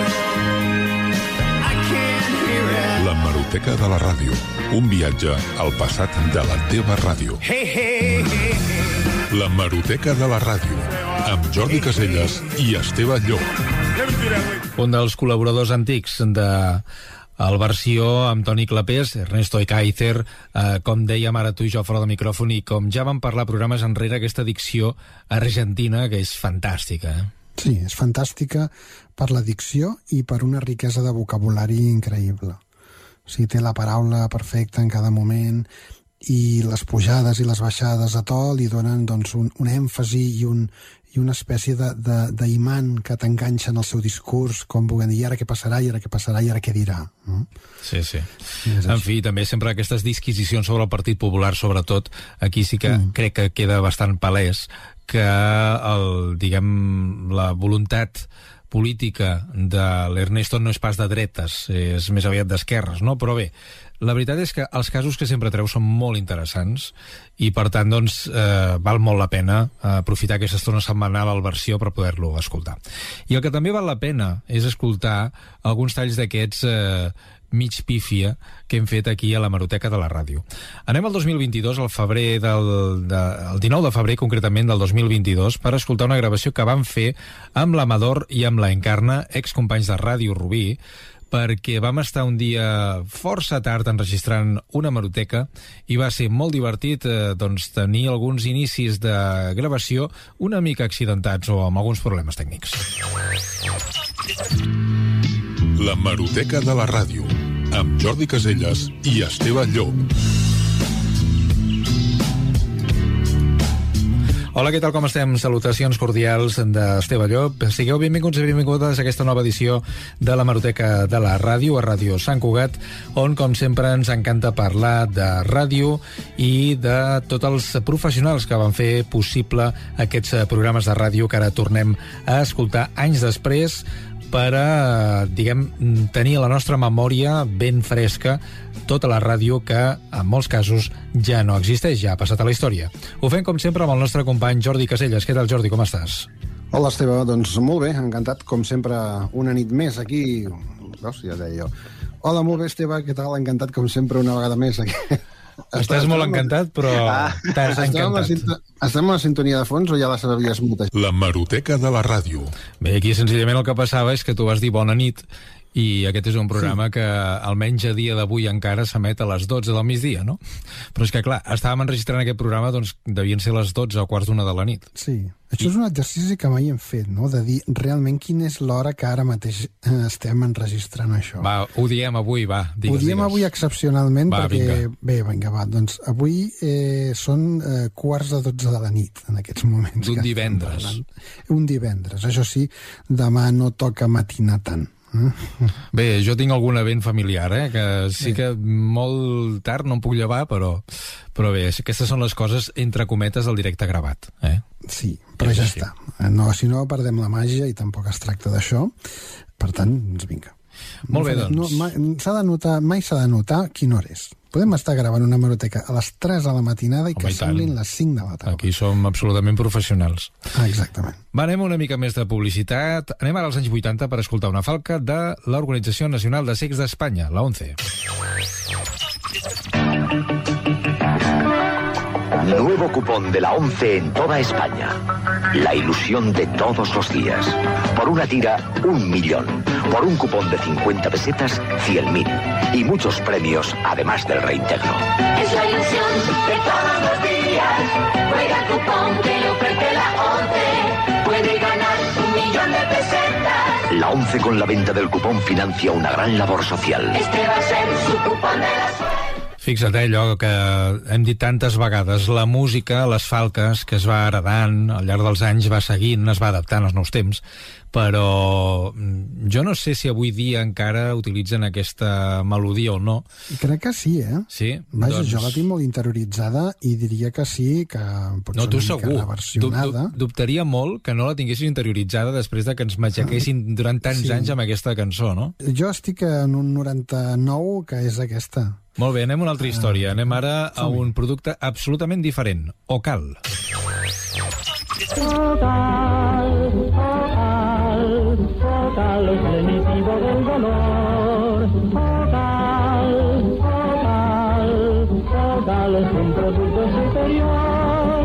La Hemeroteca de la ràdio. Un viatge al passat de la teva ràdio. Hey, hey, hey, hey. La Hemeroteca de la ràdio. Amb Jordi Caselles i Esteve Llop. Un dels col·laboradors antics de el versió amb Toni Clapés, Ernesto Ekaizer, eh, com dèiem ara tu i jo fora del micròfon, i com ja vam parlar programes enrere, aquesta dicció argentina que és fantàstica. Eh? Sí, és fantàstica per la dicció i per una riquesa de vocabulari increïble. O sigui, té la paraula perfecta en cada moment i les pujades i les baixades de to li donen doncs, un, un èmfasi i, un, i una espècie d'imant que t'enganxa en el seu discurs, com volent dir, ara què passarà, i ara què passarà, i ara què dirà. No? Sí, sí. En fi, també sempre aquestes disquisicions sobre el Partit Popular, sobretot, aquí sí que mm. crec que queda bastant palès que el, diguem, la voluntat política de l'Ernesto no és pas de dretes, és més aviat d'esquerres, no? Però bé, la veritat és que els casos que sempre treu són molt interessants i, per tant, doncs, eh, val molt la pena aprofitar aquesta estona setmanal al Versió per poder-lo escoltar. I el que també val la pena és escoltar alguns talls d'aquests eh, mig pífia que hem fet aquí a la Hemeroteca de la ràdio. Anem al dos mil vint-i-dos, al febrer del, de, el dinou de febrer, concretament, del dos mil vint-i-dos, per escoltar una gravació que vam fer amb l'Amador i amb la Encarna, excompanys de Ràdio Rubí, perquè vam estar un dia força tard enregistrant una hemeroteca i va ser molt divertit eh, doncs, tenir alguns inicis de gravació una mica accidentats o amb alguns problemes tècnics. La Hemeroteca de la ràdio, amb Jordi Caselles i Esteve Llop. Hola, què tal, com estem? Salutacions cordials d'Esteve Llop. Sigueu benvinguts i benvingudes a aquesta nova edició de la Hemeroteca de la ràdio, a Ràdio Sant Cugat, on, com sempre, ens encanta parlar de ràdio i de tots els professionals que van fer possible aquests programes de ràdio que ara tornem a escoltar anys després per a, diguem, tenir a la nostra memòria ben fresca tota la ràdio que, en molts casos, ja no existeix, ja ha passat a la història. Ho fem, com sempre, amb el nostre company Jordi Caselles. Què tal, Jordi, com estàs? Hola, Esteve, doncs molt bé, encantat, com sempre, una nit més aquí. Veus? Ja deia jo. Hola, molt bé, Esteve, què tal? Encantat, com sempre, una vegada més aquí. Estàs molt encantat, però ah, t'has encantat. Estem en la sintonia de fons o ja la sabies molta gent? La Hemeroteca de la ràdio. Bé, aquí senzillament el que passava és que tu vas dir bona nit i aquest és un programa sí. que almenys a dia d'avui encara s'emet a les dotze del migdia, no? Però és que, clar, estàvem enregistrant aquest programa, doncs devien ser les dotze o quarts d'una de la nit. Sí, això I... és un exercici que mai hem fet, no? De dir realment quina és l'hora que ara mateix estem enregistrant això. Va, ho diem avui, va, digues, Ho diem digues. avui excepcionalment va, perquè... Vinga. Bé, vinga, va, doncs avui eh, són eh, quarts de dotze de la nit, en aquests moments. D'un divendres. Un divendres, això sí, demà no toca matinar tant. Bé, jo tinc algun event familiar, eh? Que sí que molt tard no em puc llevar, però, però bé, aquestes són les coses entre cometes del directe gravat, eh? Sí, però ja està. No, si no perdem la màgia i tampoc es tracta d'això. Per tant, doncs vinga. Molt bé, doncs. No, mai, s'ha de notar, mai s'ha de notar quina hora és. Podem estar gravant una hemeroteca a les tres de la matinada i Home, que i semblin les cinc de la tarda. Aquí som absolutament professionals. Ah, exactament. Va, anem una mica més de publicitat. Anem ara als anys vuitanta per escoltar una falca de l'Organització Nacional de Cecs d'Espanya, la ONCE. Nuevo cupón de la ONCE en toda España. La ilusión de todos los días. Por una tira, un millón. Por un cupón de cincuenta pesetas, cien mil. Y muchos premios, además del reintegro. Es la ilusión de todos los días. Juega el cupón que le ofrece la ONCE. Puede ganar un millón de pesetas. La ONCE con la venta del cupón financia una gran labor social. Este va a ser su cupón de la suerte. Fixa't, eh, allò que hem dit tantes vegades, la música, les falques, que es va heredant al llarg dels anys, va seguint, es va adaptant als nous temps, però jo no sé si avui dia encara utilitzen aquesta melodia o no. Crec que sí, eh? Sí? Vaja, doncs... jo la tinc molt interioritzada i diria que sí, que pot no, ser una segur. mica reversionada. Dub, dubtaria molt que no la tinguessin interioritzada després de que ens matxaquessin durant tants sí. anys amb aquesta cançó, no? Jo estic en un noranta-nou, que és aquesta. Molt bé, anem a una altra història. Anem ara a un producte absolutament diferent. Ocal. Ocal, Ocal, Ocal es lenitivo del dolor. Ocal, Ocal, Ocal es un producto superior.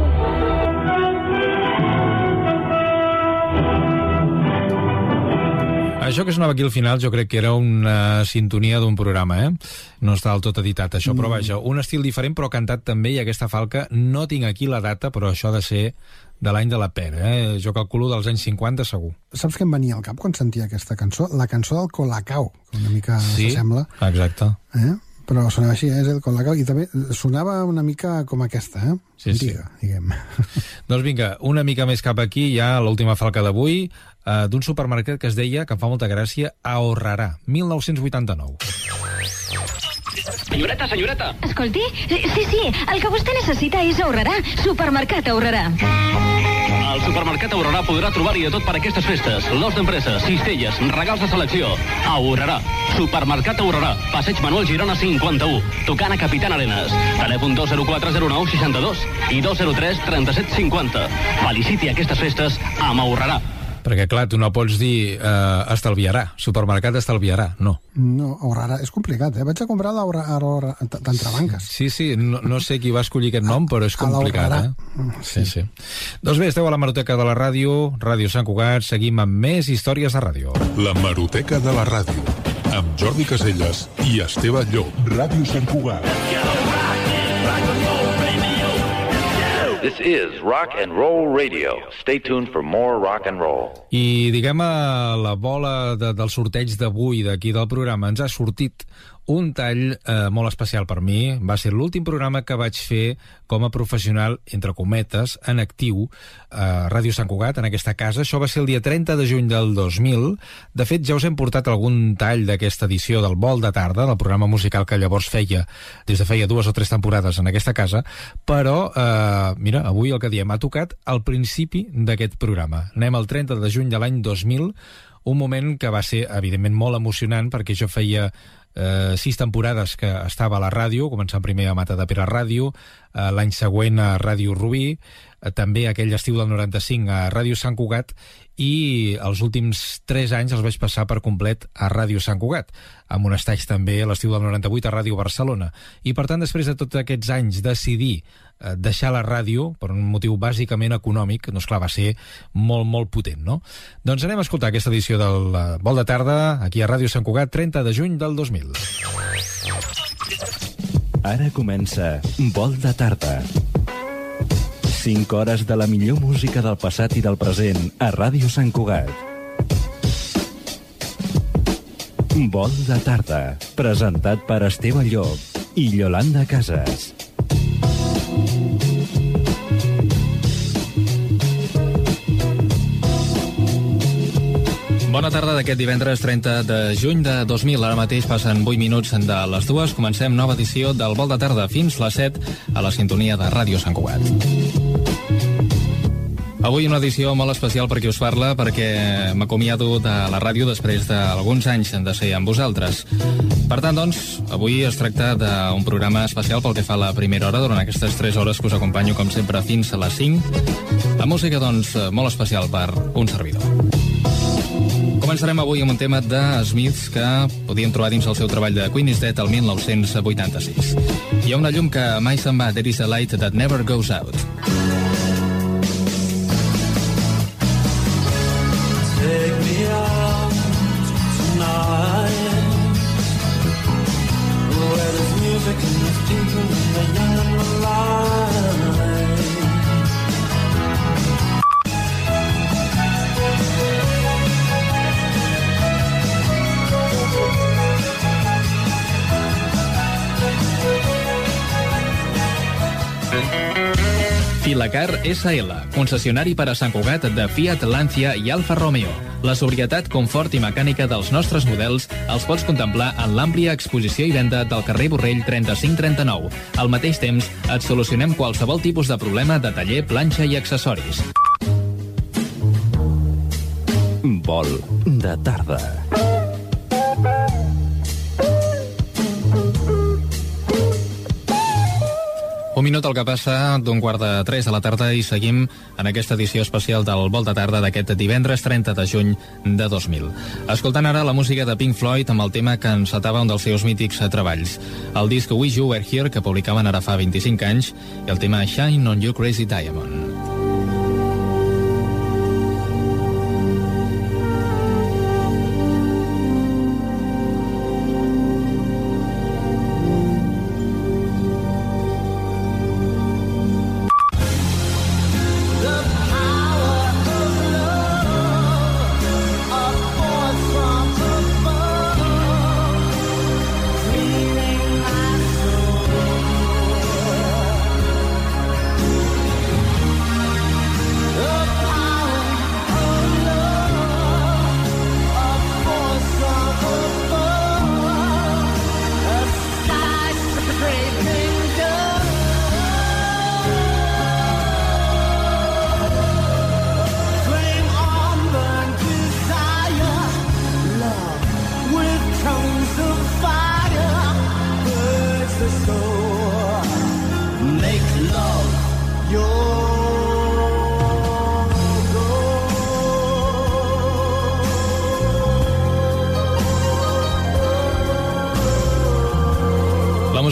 Això que sonava aquí al final jo crec que era una sintonia d'un programa, eh? No està del tot editat això, però vaja, un estil diferent però cantat també, i aquesta falca, no tinc aquí la data, però això ha de ser de l'any de la pera, eh? Jo calculo dels anys cinquanta segur. Saps què em venia al cap quan sentia aquesta cançó? La cançó del Colacao, que una mica sí, s'assembla. Exacte. Eh? però sonava així, eh? Zed Colacao, i també sonava una mica com aquesta, eh? Sí, sí. Antiga, diguem. Doncs vinga, una mica més cap aquí, ja l'última falca d'avui, eh, d'un supermercat que es deia, que em fa molta gràcia, Ahorrarà, mil nou-cents vuitanta-nou. Senyoreta, senyoreta! Escolti, sí, sí, el que vostè necessita és Ahorrarà, supermercat Ahorrarà. Al supermercat Ahorrarà podrà trobar-hi de tot per aquestes festes. Lots d'empreses, cistelles, regals de selecció. Ahorrarà. Supermercat Ahorrarà. Passeig Manuel Girona cinquanta-u. Tocant a Capitán Arenas. Telèfon dos zero quatre zero nou seixanta-dos i dos zero tres trenta-set cinquanta. Feliciti aquestes festes amb Ahorrarà. Perquè, clar, tu no pots dir eh, estalviarà, supermercat estalviarà, no. No, Ahorrarà, és complicat, eh? Vaig a comprar l'Ahorrarà d'entrebanques. Sí, sí, no, no sé qui va escollir aquest nom, però és complicat, eh? Sí, sí. Doncs bé, esteu a la Hemeroteca de la Ràdio, Ràdio Sant Cugat, seguim amb més històries de ràdio. La Hemeroteca de la Ràdio, amb Jordi Caselles i Esteve Llop. Ràdio Sant Cugat. This is Rock and Roll Radio. Stay tuned for more rock and roll. I diguem a la bola de, del sorteig d'avui d'aquí del programa ens ha sortit un tall eh, molt especial per mi. Va ser l'últim programa que vaig fer com a professional, entre cometes, en actiu a Ràdio Sant Cugat, en aquesta casa. Això va ser el dia trenta de juny del dos mil. De fet, ja us hem portat algun tall d'aquesta edició del Vol de Tarda, del programa musical que llavors feia, des de feia dues o tres temporades en aquesta casa, però, eh, mira, avui el que diem ha tocat al principi d'aquest programa. Anem al trenta de juny de l'any dos mil, un moment que va ser, evidentment, molt emocionant, perquè jo feia eh, sis temporades que estava a la ràdio, començant primer a Matadepera Ràdio, eh, l'any següent a Ràdio Rubí, eh, també aquell estiu del noranta-cinc a Ràdio Sant Cugat, i els últims tres anys els vaig passar per complet a Ràdio Sant Cugat, amb un estatge també a l'estiu del noranta-vuit a Ràdio Barcelona. I per tant, després de tots aquests anys, decidir eh, deixar la ràdio, per un motiu bàsicament econòmic, doncs clar, va ser molt, molt potent, no? Doncs anem a escoltar aquesta edició del uh, Vol de Tarda, aquí a Ràdio Sant Cugat, trenta de juny del dos mil. Ara comença Vol de Tarda. cinc hores de la millor música del passat i del present a Ràdio Sant Cugat. Vol de Tarda, presentat per Esteve Llop i Yolanda Casas. Bona tarda d'aquest divendres trenta de juny de dos mil. Ara mateix passen vuit minuts de les dues. Comencem nova edició del Vol de Tarda fins les set a la sintonia de Ràdio Sant Cugat. Avui una edició molt especial per qui us parla, perquè m'acomiado de la ràdio després d'alguns anys de ser amb vosaltres. Per tant, doncs, avui es tracta d'un programa especial pel que fa a la primera hora, durant aquestes tres hores que us acompanyo, com sempre, fins a les cinc. La música, doncs, molt especial per un servidor. Començarem avui amb un tema de Smiths que podíem trobar dins el seu treball de Queen is Dead el mil nou-cents vuitanta-sis. Hi ha una llum que mai se'n va, There is a light that never goes out. Take me out tonight, where there's music and there's people and the young and the light. Filacar essa ele, concessionari per a Sant Cugat de Fiat, Lancia i Alfa Romeo. La sobrietat, confort i mecànica dels nostres models els pots contemplar en l'àmplia exposició i venda del carrer Borrell trenta-cinc trenta-nou. Al mateix temps, et solucionem qualsevol tipus de problema de taller, planxa i accessoris. Vol de Tarda. Un minut el que passa d'un quart de tres de la tarda i seguim en aquesta edició especial del Vol de Tarda d'aquest divendres trenta de juny de dos mil. Escoltant ara la música de Pink Floyd amb el tema que encetava un dels seus mítics treballs. El disc Wish You Were Here, que publicaven ara fa vint-i-cinc anys, i el tema Shine on You Crazy Diamond. Feeling like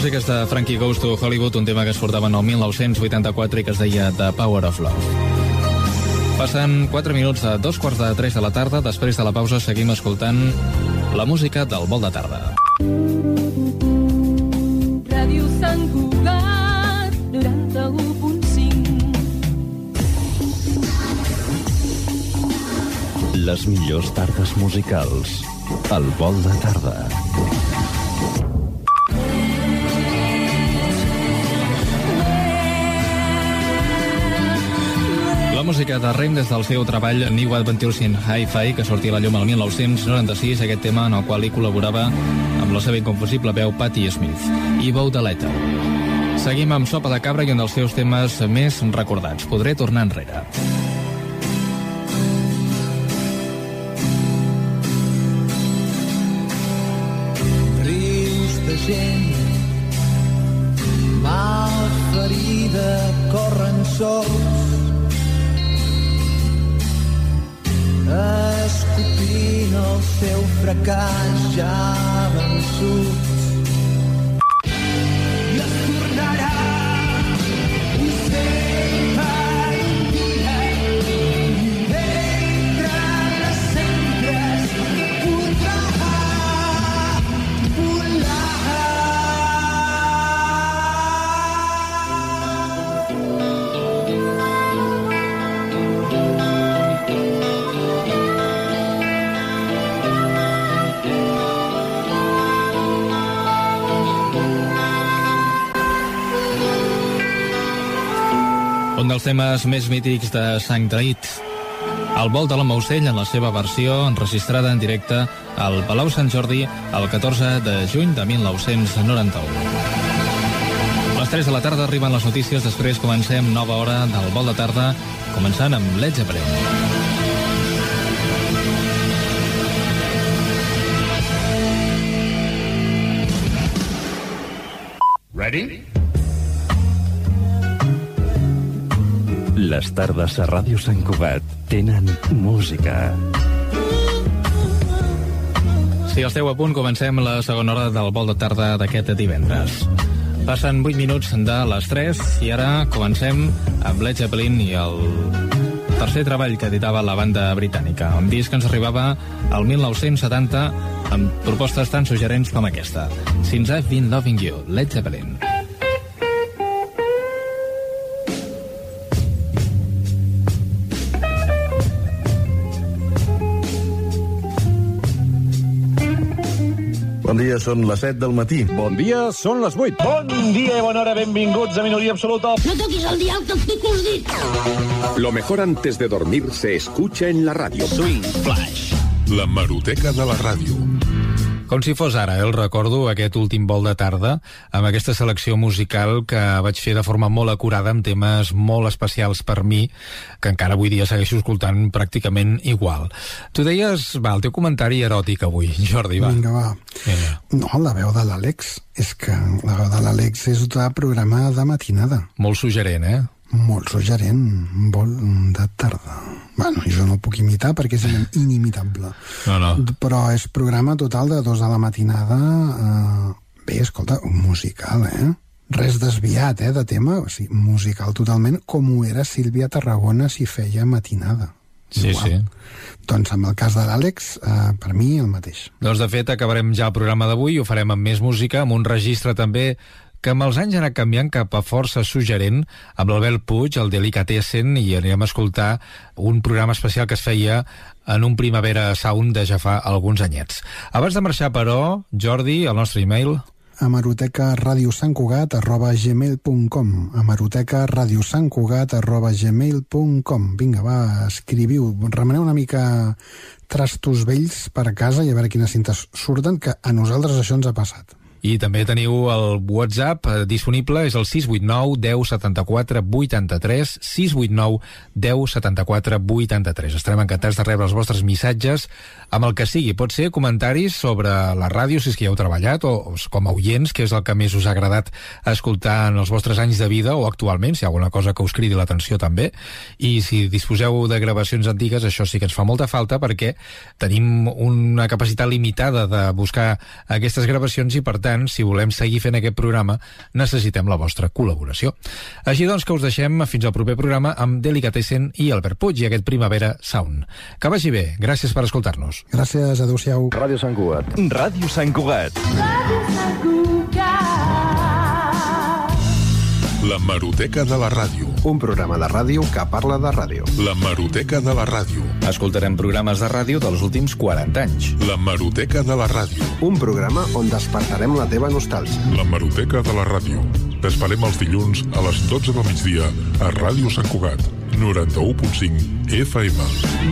música és de Frankie Goes to Hollywood, un tema que es portava en el mil nou-cents vuitanta-quatre i que es deia The Power of Love. Passen quatre minuts de dos quarts de tres de la tarda. Després de la pausa seguim escoltant la música del Vol de Tarda. Ràdio Sant Cugat, noranta-u punt cinc. Les millors tardes musicals. El Vol de Tarda. La música de Rem des del seu treball New Adventures in Hi-Fi, que sortia a la llum el mil nou-cents noranta-sis, aquest tema en el qual hi col·laborava amb la seva inconfusible veu Patti Smith i Bow the Letter. Seguim amb Sopa de Cabra i un dels seus temes més recordats, Podré tornar enrere. Rius de gent mal ferida corren sols, escopint el seu fracàs ja vençut. I es tornarà un sempre un dia, entre les cendres podrà volar. Un dels temes més mítics de Sant Traït, el vol de la Mausell en la seva versió enregistrada en directe al Palau Sant Jordi el catorze de juny de mil nou-cents noranta-u. A les tres de la tarda arriben les notícies, després comencem nova hora del Vol de Tarda, començant amb Led Zeppelin. Ready? Les tardes a Ràdio Sant Cugat tenen música. Si esteu a punt, comencem la segona hora del Vol de Tarda d'aquest divendres. Passen vuit minuts de les tres i ara comencem amb Led Zeppelin i el tercer treball que editava la banda britànica. Un disc que ens arribava al mil nou-cents setanta amb propostes tan suggerents com aquesta. Since I've Been Loving You, Led Zeppelin. Bon dia, són les set del matí. Bon dia, són les vuit. Bon dia i bona hora, benvinguts a Minoria Absoluta. No toquis el dial, que et pico els dits. Lo mejor antes de dormir se escucha en la radio. Swing Flash. La Maroteca de la ràdio. Com si fos ara, eh, el recordo aquest últim Vol de Tarda amb aquesta selecció musical que vaig fer de forma molt acurada amb temes molt especials per mi, que encara avui dia segueixo escoltant pràcticament igual. Tu deies, va, el teu comentari eròtic avui, Jordi, va. Vinga, va. Vinga. No, la veu de l'Àlex, és que la veu de l'Àlex és de programa de matinada. Molt suggerent, eh? Molt suggerent, Vol de Tarda. Bueno, jo no el puc imitar perquè és inimitable. No, no. Però és programa total de dos de la matinada. Eh, bé, escolta, musical, eh? Res desviat, eh, de tema. O sigui, musical totalment, com ho era Sílvia Tarragona si feia matinada. Sí, igual. Sí. Doncs amb el cas de l'Àlex, eh, per mi el mateix. Doncs de fet acabarem ja el programa d'avui, ho farem amb més música, amb un registre també que amb els anys ha anat canviant cap a força suggerent, amb l'Albert Puig, el Delicatessen, i anirem a escoltar un programa especial que es feia en un Primavera Sound de ja fa alguns anyets. Abans de marxar, però, Jordi, el nostre e-mail... hemeroteca ràdio sant cugat arroba gmail punt com hemeroteca ràdio sant cugat arroba gmail punt com. Vinga, va, escriviu, remeneu una mica trastos vells per a casa i a veure quines cintes surten, que a nosaltres això ens ha passat. I també teniu el WhatsApp disponible, és el sis vuit nou deu setanta-quatre vuitanta-tres, sis vuit nou deu setanta-quatre vuitanta-tres. Estarem encantats de rebre els vostres missatges amb el que sigui. Pot ser comentaris sobre la ràdio, si és que hi heu treballat, o, o com a oients, que és el que més us ha agradat escoltar en els vostres anys de vida, o actualment, si hi ha alguna cosa que us cridi l'atenció també. I si disposeu de gravacions antigues, això sí que ens fa molta falta, perquè tenim una capacitat limitada de buscar aquestes gravacions i, per tant, tant, si volem seguir fent aquest programa, necessitem la vostra col·laboració. Així doncs que us deixem fins al proper programa amb Delicatessen i Albert Puig i aquest Primavera Sound. Que vagi bé, gràcies per escoltar-nos. Gràcies, adéu-siau. Ràdio Sant Cugat. Ràdio Sant Cugat. Ràdio Sant Cugat. La Hemeroteca de la Ràdio. Un programa de ràdio que parla de ràdio. La Hemeroteca de la Ràdio. Escoltarem programes de ràdio dels últims quaranta anys. La Hemeroteca de la Ràdio. Un programa on despertarem la teva nostàlgia. La Hemeroteca de la Ràdio. T'esperem els dilluns a les dotze del migdia a Ràdio Sant Cugat, noranta-u punt cinc F M.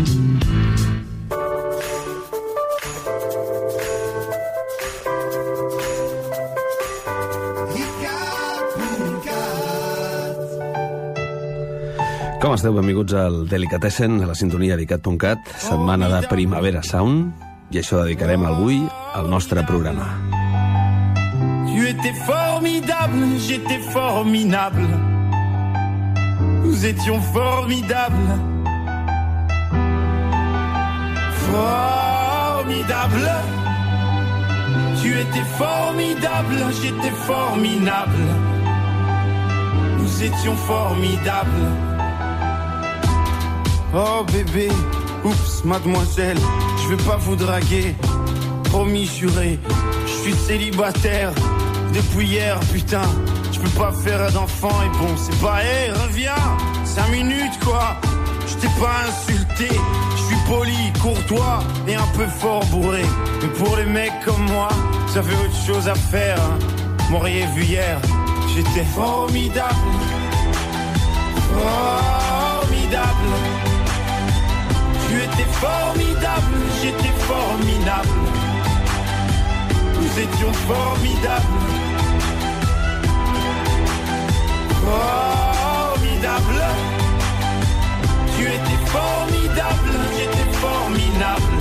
Com esteu? Benvinguts al Delicatessen, a la sintonia d'I C A T punt cat, setmana de Primavera Sound, i això dedicarem avui al nostre programa. Tu étais formidable, j'étais formidable. Nous étions formidables. Formidable. Tu étais formidable, j'étais formidable. Nous étions formidables. Oh bébé, oups, mademoiselle, je vais pas vous draguer. Promis, juré, je suis célibataire depuis hier, putain. Je peux pas faire d'enfant et bon, c'est pas, hé, hey, reviens, cinq minutes quoi. Je t'ai pas insulté, je suis poli, courtois et un peu fort bourré. Mais pour les mecs comme moi, ça fait autre chose à faire, hein. M'auriez vu hier, j'étais formidable. Formidable. Tu étais formidable, j'étais formidable. Nous étions formidables. Formidable. Tu étais formidable, j'étais formidable.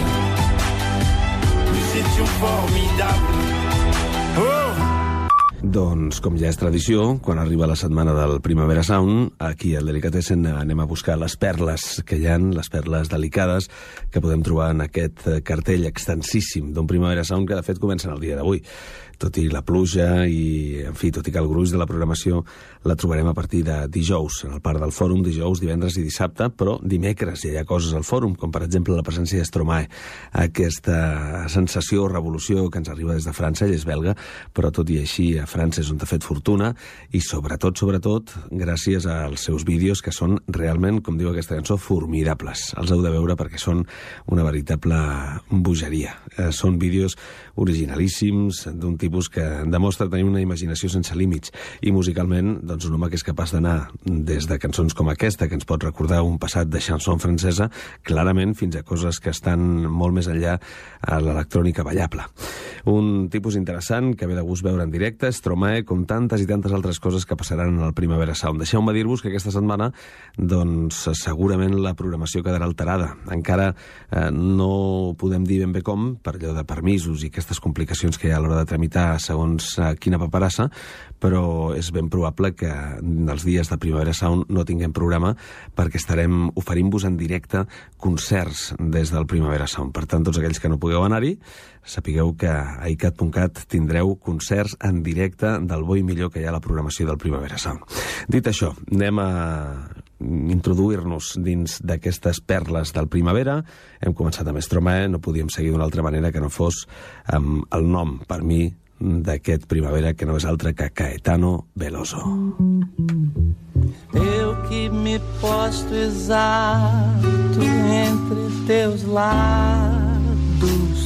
Nous étions formidables. Oh! Doncs, com ja és tradició, quan arriba la setmana del Primavera Sound, aquí al Delicatessen anem a buscar les perles que hi ha, les perles delicades que podem trobar en aquest cartell extensíssim d'un Primavera Sound que, de fet, comença el dia d'avui. Tot i la pluja i, en fi, tot i que el gruix de la programació la trobarem a partir de dijous, en el Parc del Fòrum, dijous, divendres i dissabte, però dimecres ja hi ha coses al Fòrum, com per exemple la presència d'Stromae, aquesta sensació o revolució que ens arriba des de França, ell és belga, però tot i així a França és on ha fet fortuna, i sobretot, sobretot, gràcies als seus vídeos que són realment, com diu aquesta cançó, formidables. Els heu de veure perquè són una veritable bogeria. Eh, són vídeos originalíssims, d'un tipus que demostra tenir una imaginació sense límits, i musicalment, doncs, un home que és capaç d'anar des de cançons com aquesta, que ens pot recordar un passat de chanson francesa, clarament fins a coses que estan molt més enllà a l'electrònica ballable. Un tipus interessant que ve de gust veure en directe, Stromae, com tantes i tantes altres coses que passaran en el Primavera Sound. Deixeu-me dir-vos que aquesta setmana, doncs, segurament la programació quedarà alterada. Encara eh, no podem dir ben bé com, per allò de permisos i aquestes complicacions que hi ha a l'hora de tramitar segons eh, quina paperassa, però és ben probable que els dies de Primavera Sound no tinguem programa perquè estarem oferint-vos en directe concerts des del Primavera Sound. Per tant, tots aquells que no pugueu anar-hi, sapigueu que a I C A T punt cat tindreu concerts en directe del bo i millor que hi ha a la programació del Primavera Sound. Dit això, anem a introduir-nos dins d'aquestes perles del Primavera. Hem començat amb Stromae, no podíem seguir d'una altra manera que no fos amb el nom, per mi, d'aquest Primavera, que no és altre que Caetano Veloso. Eu que me posto exato entre teus lados,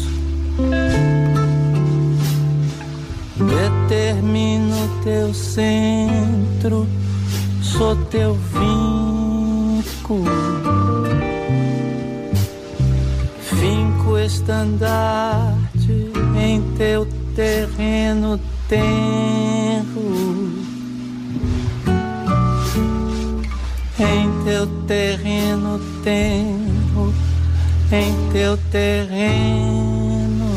determino teu centro, sou teu vinco, finco estandarte em teu terreno tenro, em teu terreno tenro, em teu terreno,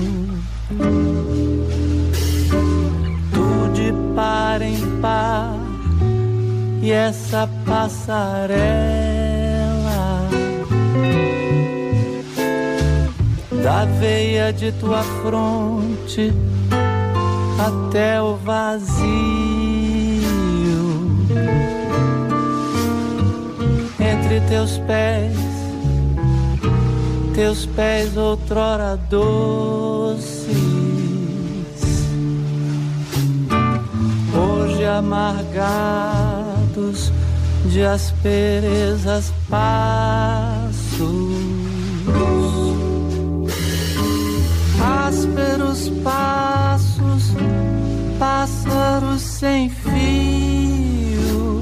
tu de par em par e essa passarela da veia de tua fronte até o vazio. Entre teus pés, teus pés outrora doces, hoje amargados de asperezas passos, ásperos passos, pássaros sem fio,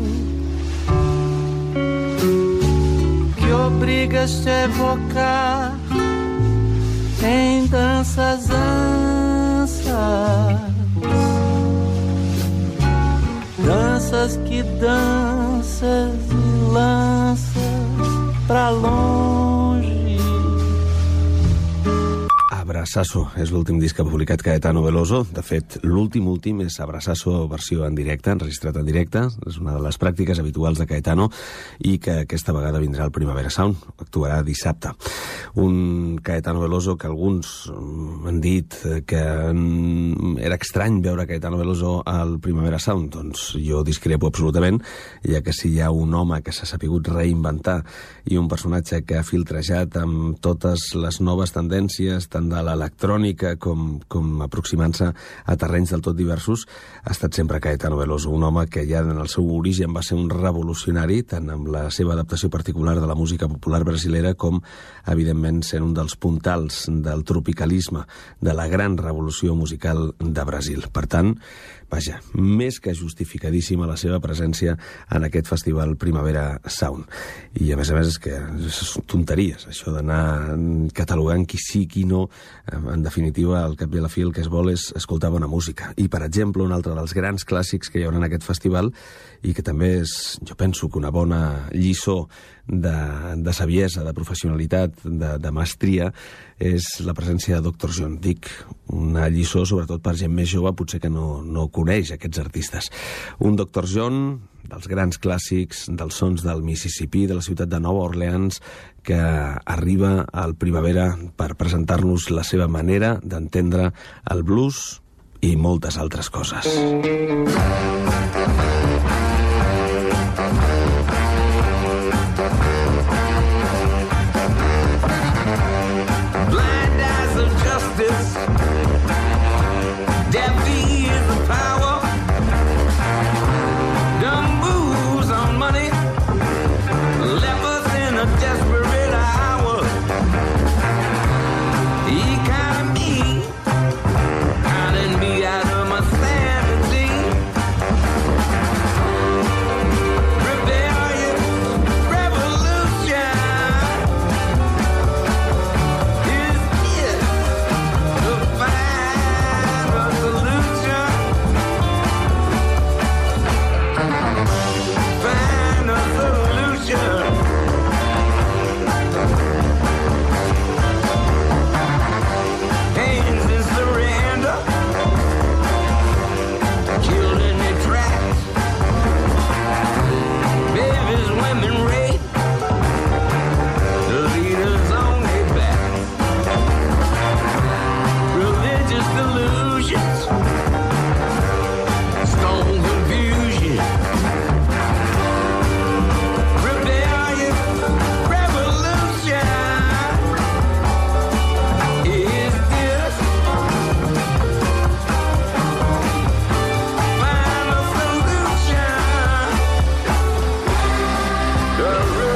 que obrigas-te a evocar em danças ansas, danças que danças e lanças pra longe. Abraçasso és l'últim disc que ha publicat Caetano Veloso. De fet, l'últim últim és Abraçasso versió en directe, enregistrat en directe. És una de les pràctiques habituals de Caetano i que aquesta vegada vindrà al Primavera Sound. Actuarà dissabte. Un Caetano Veloso que alguns han dit que era estrany veure Caetano Veloso al Primavera Sound. Doncs jo discrepo absolutament, ja que si hi ha un home que s'ha sapigut reinventar i un personatge que ha filtrejat amb totes les noves tendències, tant de l'electrònica com, com aproximant-se a terrenys del tot diversos, ha estat sempre Caetano Veloso, un home que ja en el seu origen va ser un revolucionari, tant amb la seva adaptació particular de la música popular brasilera com, evidentment, sent un dels puntals del tropicalisme, de la gran revolució musical de Brasil. Per tant, vaja, més que justificadíssima la seva presència en aquest festival Primavera Sound. I a més a més és que són tonteries, això d'anar catalogant qui sí, qui no. En definitiva, al cap i a la fi el que es vol és escoltar bona música. I, per exemple, un altre dels grans clàssics que hi haurà en aquest festival i que també és, jo penso que una bona lliçó de, de saviesa, de professionalitat, de, de mestria, és la presència de doctor John. Dic, una lliçó sobretot per gent més jove, potser que no, no coneix aquests artistes. Un doctor John dels grans clàssics, dels sons del Mississipí, de la ciutat de Nova Orleans, que arriba al Primavera per presentar-nos la seva manera d'entendre el blues i moltes altres coses. Blind eyes of justice, deaf ears of power, dumb moves on money, left us in a desperate hour. He kinda me, kinda me out of my sanity. Rebellion, revolution is it to find a solution. Find a solution. Hands in surrender, killed in their tracks. Babies, women raped, the leaders on their back. Religious delusions, stone confusion. Rebellion, revolution. Is this find a solution? The